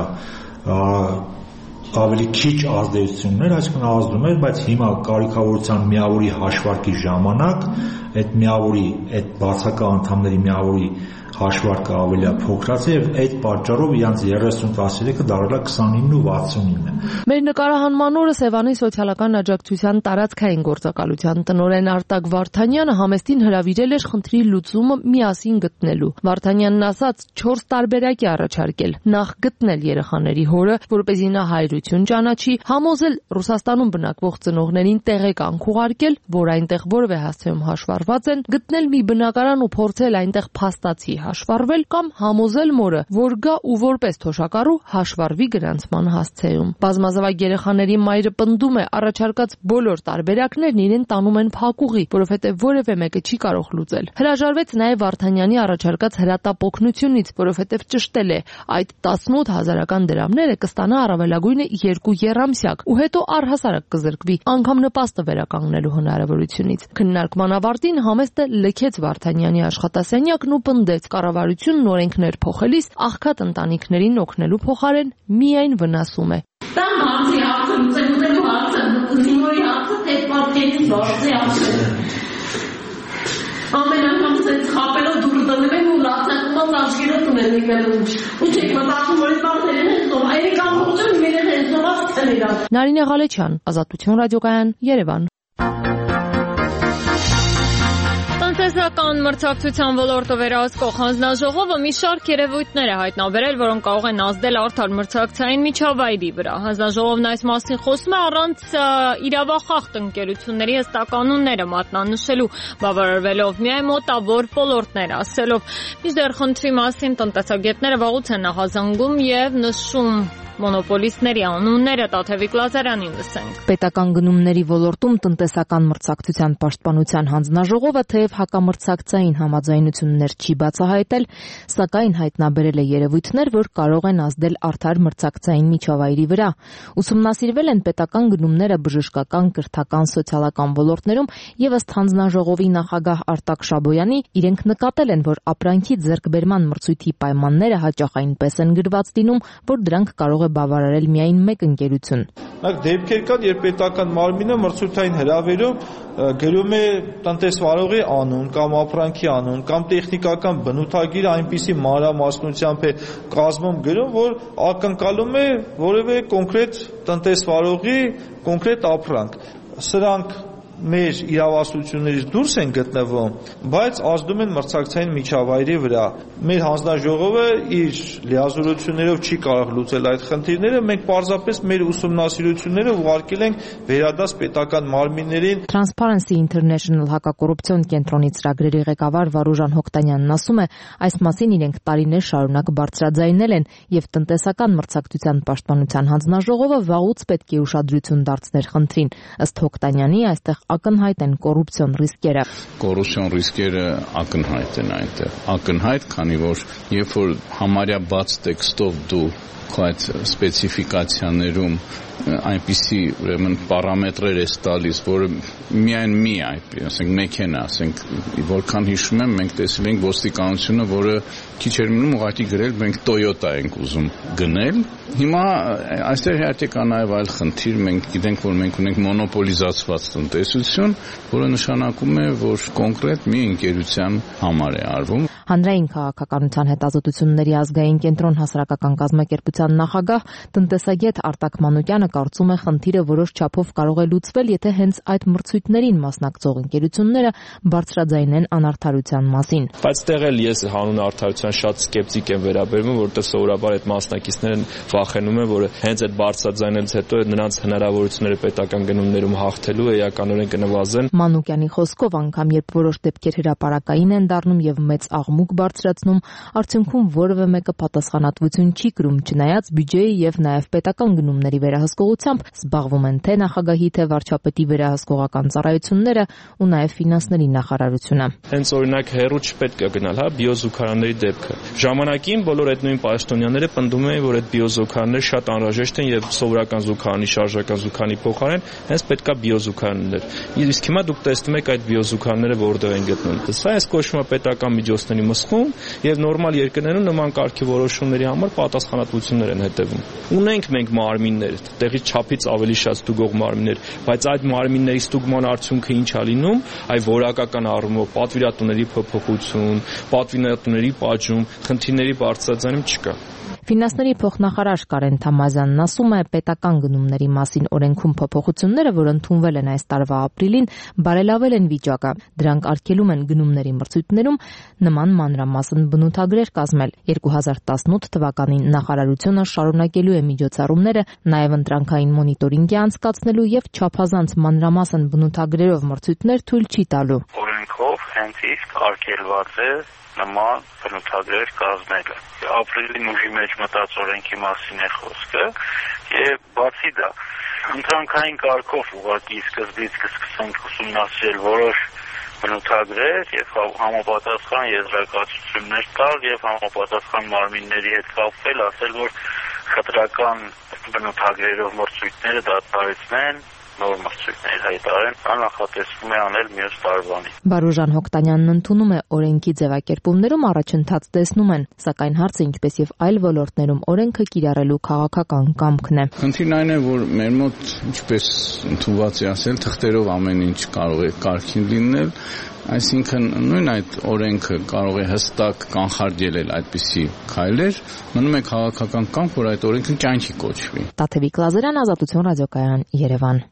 ավելի քիչ ազդեցություններ, այսինքն ազդում էր, բայց հիմա կարիքավորության միավորի հաշվարկի ժամանակ այդ միավորի, այդ բացակա անդամների միավորի հաշվարկը ավելի փոքրացել եւ այդ պատճառով իրանց երեսուն տասնյոթը դարձել է քսանինը ու վաթսունինը։ Մեր նկարահանման օրը Սևանի սոցիալական աջակցության տարածքային գործակալության տնօրեն Արտակ Վարդանյանը համեստին հրավիրել էր խնդրի լուծումը միասին գտնելու։ Վարդանյանն ասաց չորս տարբերակ է առաջարկել. նախ գտնել երեխաների հորը, որպեսզի նա հայրություն ճանաչի, համոզել Ռուսաստանում բնակվող ծնողներին տեղեկանք ուղարկել, որ այնտեղ որևէ հասցեում հաշվառված են, գտնել մի բնակարան ու փորձել այնտեղ փաստացի հաշվառվել կամ համոզել մորը, որ գա ու որպես թոշակառու հաշվառվի գրանցման հասցեում։ Բազմազավակ երեխաների մայրը պնդում է, առաջարկած բոլոր տարբերակներն իրեն տանում են փակուղի, որովհետև որևէ մեկը չի կարող լուծել։ Հրաժարվեց նաև Վարդանյանի առաջարկած հրատապ օգնությունից, որովհետև ճշտել է, այդ տասնութ հազարական դրամները կստանա առավելագույնը երկու եռամսյակ ու հետո առհասարակ կզրկվի անգամ նպաստը վերականգնելու հնարավորությունից։ Քննարկման ավարտին համեստը լքեց Վարդանյանի աշխատասենյակն ու պնդեց կառավարությունն օրենքներ փոխելիս աղքատ ընտանիքներին օգնելու փոխարեն միայն վնասում է։ Տան բացի հարցը լուծելու հարցը, զինվորի հարցը թե պատկերից բարձի հարցը։ Ամեն անգամ սենց խապելով դուրս դնում եմ ու լացակումած աչքերով տունել եկելում։ Ու չեք մտածում, որ այս բարձերեն են զով, այրի կամողջում միրեն են զոված կներա։ Նարինե Ղալեչյան, Ազատություն ռադիոկայան, Երևան։ Տնտեսական մրցակցության ոլորտը վերահսկող հանձնաժողովը մի շարք երևույթներ է հայտնաբերել, որոնք կարող են ազդել արդար մրցակցային միջավայրի վրա։ Հանձնաժողովն այս մասին խոսում է առանց իրավախախտ ընկերությունների ըստ կանոնները մատնանշելու, բավարարվելով միայն մոտավոր ոլորտներ ասելով։ Մինչդեռ խնդրի մասին տնտեսագետները վաղուց են նախազանգում եւ նշում մոնոպոլիստների անունները Տաթևիկ Լազարյանին լսենք։ Պետական գնումների ոլորտում տնտեսական մրցակցության պաշտպանության հանձնաժողովը թեև հակամրցակցային համաձայնություններ չի բացահայտել, սակայն հայտնաբերել է երևույթներ, որ կարող են ազդել արդար մրցակցային միջավայրի վրա։ Ուսումնասիրվել են պետական գնումները բժշկական, կրթական, սոցիալական ոլորտներում եւ ըստ հանձնաժողովի նախագահ Արտակ Շաբոյանի իրենք նկատել են, որ ապրանքի ձեռքբերման մրցույթի պայմանները հաճախ այնպես են գրված լինում, որ դրանք կարող բավարարել միայն մեկ ընկերություն։ Նախ դեպքեր կան, երբ պետական մարմինը մրցույթային հրավերում գրում է տնտեսվարողի անուն կամ ապրանքի անուն կամ տեխնիկական բնութագիր այնպիսի մանրամասնությամբ է կազմում գրում, որ ակնկալում է որևէ կոնկրետ տնտեսվարողի կոնկրետ ապրանք։ Սրանք մեր իրավասություններից դուրս են գտնվում, բայց ազդում են մրցակցային միջավայրի վրա։ Մեր հանձնաժողովը իր լիազորություններով չի կարող լուծել այդ խնդիրները, մենք պարզապես մեր ուսումնասիրությունները ուղարկել ենք վերադաս պետական մարմիններին։ Transparency International հակակոռուպցիոն կենտրոնի ծրագրերի ղեկավար Վարուժան Հոկտանյանն ասում է, այս մասին իրենք տարիներ շարունակ բարձրաձայնել են եւ տնտեսական մրցակցության պաշտպանության հանձնաժողովը վաղուց պետք է ուշադրություն դարձներ խնդրին։ Ըստ Հոկտանյանի այստեղ ակնհայտ են կոռուպցիոն ռիսկերը։ Կոռուպցիոն ռիսկերը ակնհայտ են այնտեղ։ Ակնհայտ, քանի որ երբ որ համարյա բաց տեքստով դու քո այդ սպეციფიკացիաներում այնպիսի ուրեմն պարամետրեր է տալիս, որը միայն մի այդ, ասենք մեքենա, ասենք որքան հիշում եմ, մենք տեսել ենք ոստիկանությունը, որը քիչ էր մնում ուղղակի գրել, մենք Toyota ենք ուզում գնել։ Հիմա այստեղ իհարկե կա նաև այլ խնդիր, մենք գիտենք, որ մենք ունենք մոնոպոլիզացված տնտեսություն, որը նշանակում է, որ կոնկրետ մի ընկերության համար է արվում։ Հանրային քաղաքականության հետազոտությունների ազգային կենտրոն հասարակական կազմակերպության նախագահ տնտեսագետ Արտակ Մանուկյանը կարծում է, խնդիրը որոշ չափով կարող է լուծվել, եթե հենց այդ մրցույթներին մասնակցող ընկերությունները բարձրաձայնեն անարդարության մասին։ Բայց տեղ էլ ես հանուն արդարության շատ սկեպտիկ եմ վերաբերվում, որովհետև սովորաբար այդ մասնակիցներն վախենում են, որ հենց այդ բարձրաձայնելուց հետո նրանց հնարավորությունները պետական գնումներում հաղթելու էականորեն կնվազեն։ Մանուկյանի խոսքով, անգամ երբ որոշ դեպքեր հրապարակային են դառնում եւ մեծ աղմուկ աղմուկ բարձրացնում, արդյունքում որևէ մեկը պատասխանատվություն չի կրում, չնայած բյուջեի եւ նաեւ պետական գնումների վերահսկողությամբ զբաղվում են թե նախագահի, թե վարչապետի վերահսկողական ծառայությունները ու նաեւ ֆինանսների նախարարությունը։ Հենց օրինակ հերո չպետք է գնալ, հա, բիոզուգարանների դեպքը։ Ժամանակին բոլոր այդ նույն պաշտոնյաները պնդում էին, որ այդ բիոզուգարանները շատ անհրաժեշտ են եւ սովորական զուգարանի, շարժական զուգարանի փոխարեն հենց պետքա բիոզուգարաններ։ Իսկ հիմա դուք տեսնում եք այդ բիոզուգարանները որտեղ են գտնվում։ Սա էս կոչվում է պետական միջոցների մսխում եւ նորմալ երկրներում նման կարգի որոշումների համար պատասխանատվություններ են հետեւում։ Ունենք մենք մարմիններ, տեղի չափից ավելի շատ ստուգող մարմիններ, բայց այդ մարմինների ստուգման արդյունքը ինչ է լինում, այ որակական առումով պատվիրատուների փոփոխություն, պատվիրատուների պատժում, խնդիրների բարձրաձայնում չկա։ Ֆինանսների փոխնախարար Կարեն Թամազյանն ասում է, պետական գնումների մասին օրենքում փոփոխությունները, որ ընդունվել են այս տարվա ապրիլին, բարելավել են վիճակը։ Դրանք արգելում են գնումների մրցույթներում նման մանրամասն բնութագրեր կազմել։ երկու հազար տասնութ թվականին նախարարությունը շարունակելու է միջոցառումները, նաև ընտրանքային մոնիտորինգ է անցկացնելու եւ չափազանց մանրամասն բնութագրերով մրցույթներ թույլ չի տալու։ Օրենքով հենց իսկ արգելված է նման բնութագրեր կազմելը։ Ապրիլին ուժի մեջ մտած օրենքի մասին է խոսքը եւ բացի դա ընտրանքային կարգով ուղղակի սկզբից կսկսենք ուսումնասիրել որոշ բնութագրեր եւ համապատասխան եզրակացություններ տալ եւ համապատասխան մարմինների հետ կապվել, ասել որ խտրական բնութագրերով մրցույթները դադարեցնեն, նոր մրցույթներ հայտարարեն, դա նախատեսվում է անել մյուս տարվանին։ Բարոժան Հոկտանյանն ընդունում է օրենքի ձևակերպումներում առաջընթաց տեսնում են, սակայն հարցը ինչպես եւ այլ ոլորտներում օրենքը կիրառելու քաղաքական կամքն է։ Խնդիրն այն է, որ մեր մոտ ինչպես ընդունված է ասել, թղթերով ամեն ինչ կարող է կարգին լինել, այսինքն նույն այդ օրենքը կարող է հստակ կանխարգելել այդպիսի քայլեր, մնում է քաղաքական կամք, որ այդ օրենքը կյանքի կոչվի։ Տաթևիկ Լազարյան, Ազատություն ռադիոկայան, Երևան։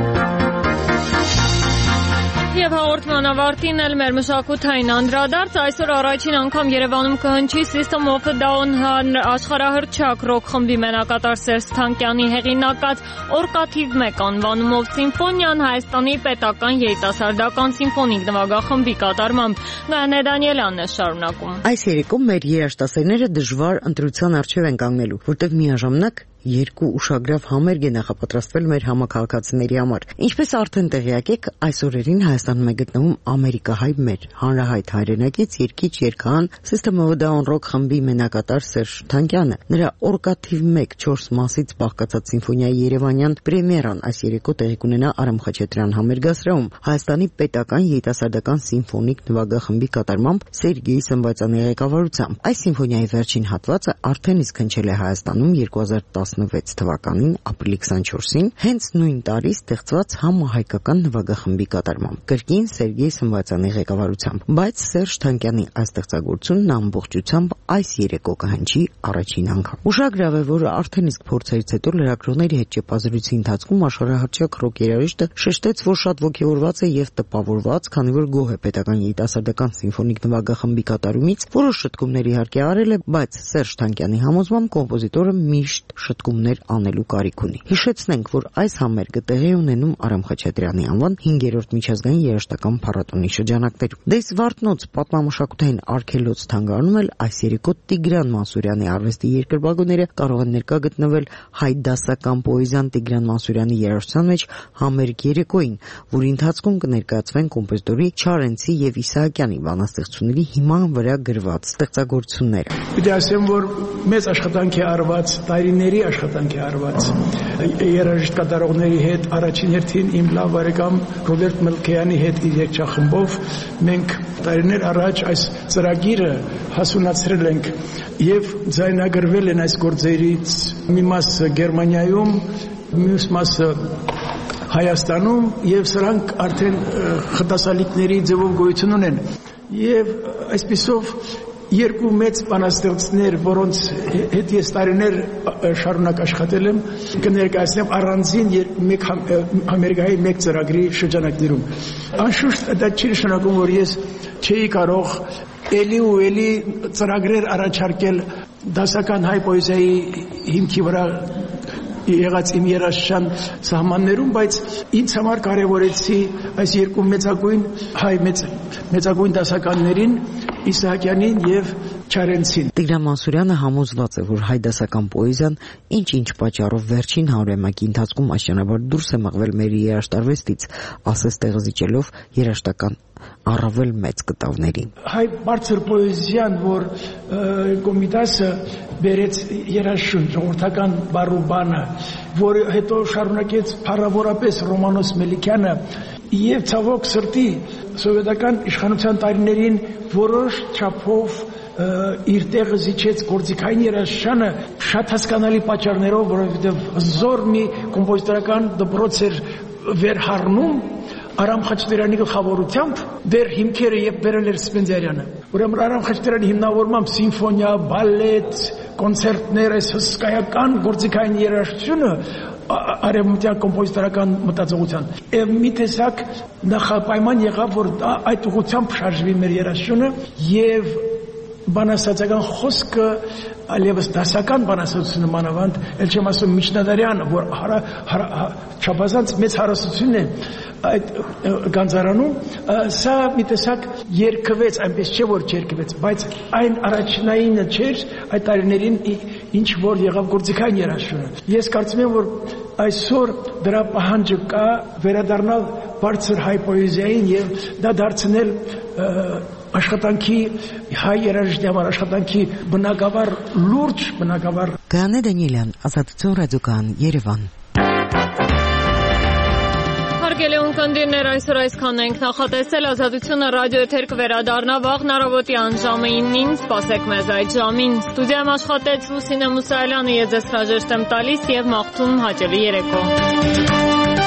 Եվ հաղորդման ավարտին էլ մեր մշակութային անդրադարձ, այսօր առաջին անգամ Երևանում կհնչի System of a Down աշխարհահռչակ ռոք խմբի մենակատար Սերժ Թանկյանի հեղինակած Օրկաթիվ մեկ անվանումով սիմֆոնիան Հայաստանի պետական երիտասարդական սիմֆոնիկ նվագախմբի կատարմամբ։ Գայանե Դանիելյանն է շարունակում։ Այս երեկոմ մեր երաժշտասերները դժվար ընտրության առջև են կանգնելու, որտեղ միաժամանակ երկու ուշագրավ համերգ է նախապատրաստվել մեր համակարգացիների համար։ Ինչպես արդեն տեղյակ եք, այս օրերին Հայաստանում է գտնվում ամերիկահայ մեր հանրահայտ հայրենակից երգիչ երգահան System of a Down ռոք խմբի մենակատար Սերժ Թանկյանը։ Նրա Օրկաթիվ մեկ չորս մասից բաղկացած սիմֆոնիայի երևանյան պրեմիերան այս երեկո տեղի կունենա Արամ Խաչատրյան համերգասրահում Հայաստանի պետական երիտասարդական սիմֆոնիկ նվագախմբի կատարմամբ Սերգեյ Սմբացյանի ղեկավարությամբ։ Այս սիմֆոնիայի վերջին հատվածը արդեն իսկ հնչել է Հայաստանում երկու հազար տասնվեց թվականին ապրիլի քսանչորսին հենց նույն տարի ստեղծված համահայկական նվագախմբի կատարմամբ կրկին Սերգեյ Սմբացյանի ղեկավարությամբ, բայց Սերժ Թանկյանի այս ստեղծագործությունն ամբողջությամբ այս երեկո կհնչի առաջին անգամ։ Ուշագրավ է, որ արդեն իսկ փորձերից հետո լրագրողների հետ ճեպազրույցի ընթացքում աշխարհահռչակ ռոք երաժիշտը շեշտեց, որ շատ ոգևորված է եւ տպավորված, քանի որ գոհ է պետական երիտասարդական սիմֆոնիկ նվագախմբի կատարումից, որոշ շտկումներ իհարկե արել է, բայց Սերժ Թանկյանի համոզմամբ կոմպոզիտորը միշտ շտկումներ անելու կարիք ունի։ Հիշեցնենք, որ այս համերգը տեղի ունենում Արամ Խաչատրյանի անվան հինգերորդ միջազգային երաժշտական փառատոնի շրջանակներում։ Դες Վարդնոց պատմամշակութային արգելոց թանգարանում էլ այս երեկո Տիգրան Մանսուրյանի արվեստի երկրպագուները կարող են ներկա գտնվել հայ դասական պոեզիան Տիգրան Մանսուրյանի երաժշտության մեջ համերգ երեկոյին, որի ընթացքում կներկայացվեն կոմպոզիտորի Չարենցի եւ Իսահակյանի բանաստեղծությունների հիման վրա գրված ստեղծագործությունները։ Պիտի ասեմ, որ մեծ աշխատանք է արված, տարիների աշխատանք է արված երաժիշտ կատարողների հետ, առաջին հերթին իմ լավ բարեկամ Ռոբերտ Մելքեյանի հետ իր երգչախմբով մենք տարիներ առաջ այս ծրագիրը հասունացրել ենք եւ ձայնագրվել են այս գործերից մի մասը Գերմանիայում, մյուս մասը Հայաստանում եւ սրանք արդեն խտասալիկների ձևով գոյություն ունեն եւ այսպիսով երկու մեծ բանաստեղծներ, որոնց հետ ես տարիներ շարունակ աշխատել եմ, կներկայացնեմ առանձին մեկ համերգայի մեկ ծրագրի շրջանակներում։ Անշուշտ դա չի նշանակում, որ ես չէի կարող էլի ու էլի ծրագրեր առաջարկել դասական հայ պոեզիայի հիմքի վրա եղած իմ երաժշտության սահմաններում, բայց ինձ համար կարևորեցի այս երկու մեծագույն հայ մեծ մեծագույն դասականներին Իսահակյանին եւ Չարենցին։ Տիգրան Մանսուրյանը համոզված է, որ հայ դասական պոեզիան ինչ-ինչ պատճառով վերջին հարյուրամյակի ընթացքում աշճանաբար դուրս է մղվել մեր երաժշտարվեստից, ասես տեղը զիջելով երաժշտական առավել մեծ կտավներին։ Հայ բարձր պոեզիան, որ Կոմիտասը բերեց երաժշուն, ժողովրդական բարուբանը, որ հետո շարունակեց փառավորապես Ռոմանոս Մելիքյանը, եւ ցավոք սրտի սովետական իշխանության տարիներին որոշ չափով իր տեղը զիջեց գործիքային երաժշտությունը շատ հասկանալի պատճառներով, որովհետեւ զոր մի կոմպոզիտորական դպրոց էր վերհառնում Արամ Խաչատրյանի գլխավորությամբ դեր հիմքերը եւ բերել էր Սպենդիարյանը։ Ուրեմն Արամ Խաչատրյանի հիմնավորմամբ սիմֆոնիա, բալետ, կոնցերտներ, այս հսկայական գործիքային երաժշտությունը արևմտյան կոմպոզիտորական մտածողության։ Եվ մի տեսակ նախապայման եղավ, որ այդ ուղղությամբ շարժվի մեր երաժշտությունը եւ բանասացական խոսքը այլևս դասական բանասացությունը մանավանդ, ել չեմ ասում միջնադարյան, որ չափազանց մեծ հարստություն է այդ գանձարանում, սա մի տեսակ երկվեց, այնպես չէ որ չերկվեց, բայց այն առաջնայինը չէր այդ տարիներին ինչ որ եղավ գործիքային երաժշտությունը։ Ես կարծում եմ, որ այսօր դրա պահանջը կա վերադառնալ բարձր հայ պոեզիային եւ դա դարձնել աշխատանքի հայ երաժշտի համար աշխատանքի բնակավար լուրջ բնակավար։ Գայանե Դանիելյան, Ազատություն ռադիոկայան, Երևան։ Հարգելի ունկնդիրներ, այսօր այսքանն ենք նախատեսել։ Ազատությունը ռադիո էթեր կվերադառնա վաղն առավոտի անժամը իննին, սպասեք մեզ այդ ժամին։ Ստուդիայում աշխատեց Լուսինե Մուսայելյանը, ես ձեզ հրաժեշտ եմ տալիս եւ մաղթում հաճելի երեկո։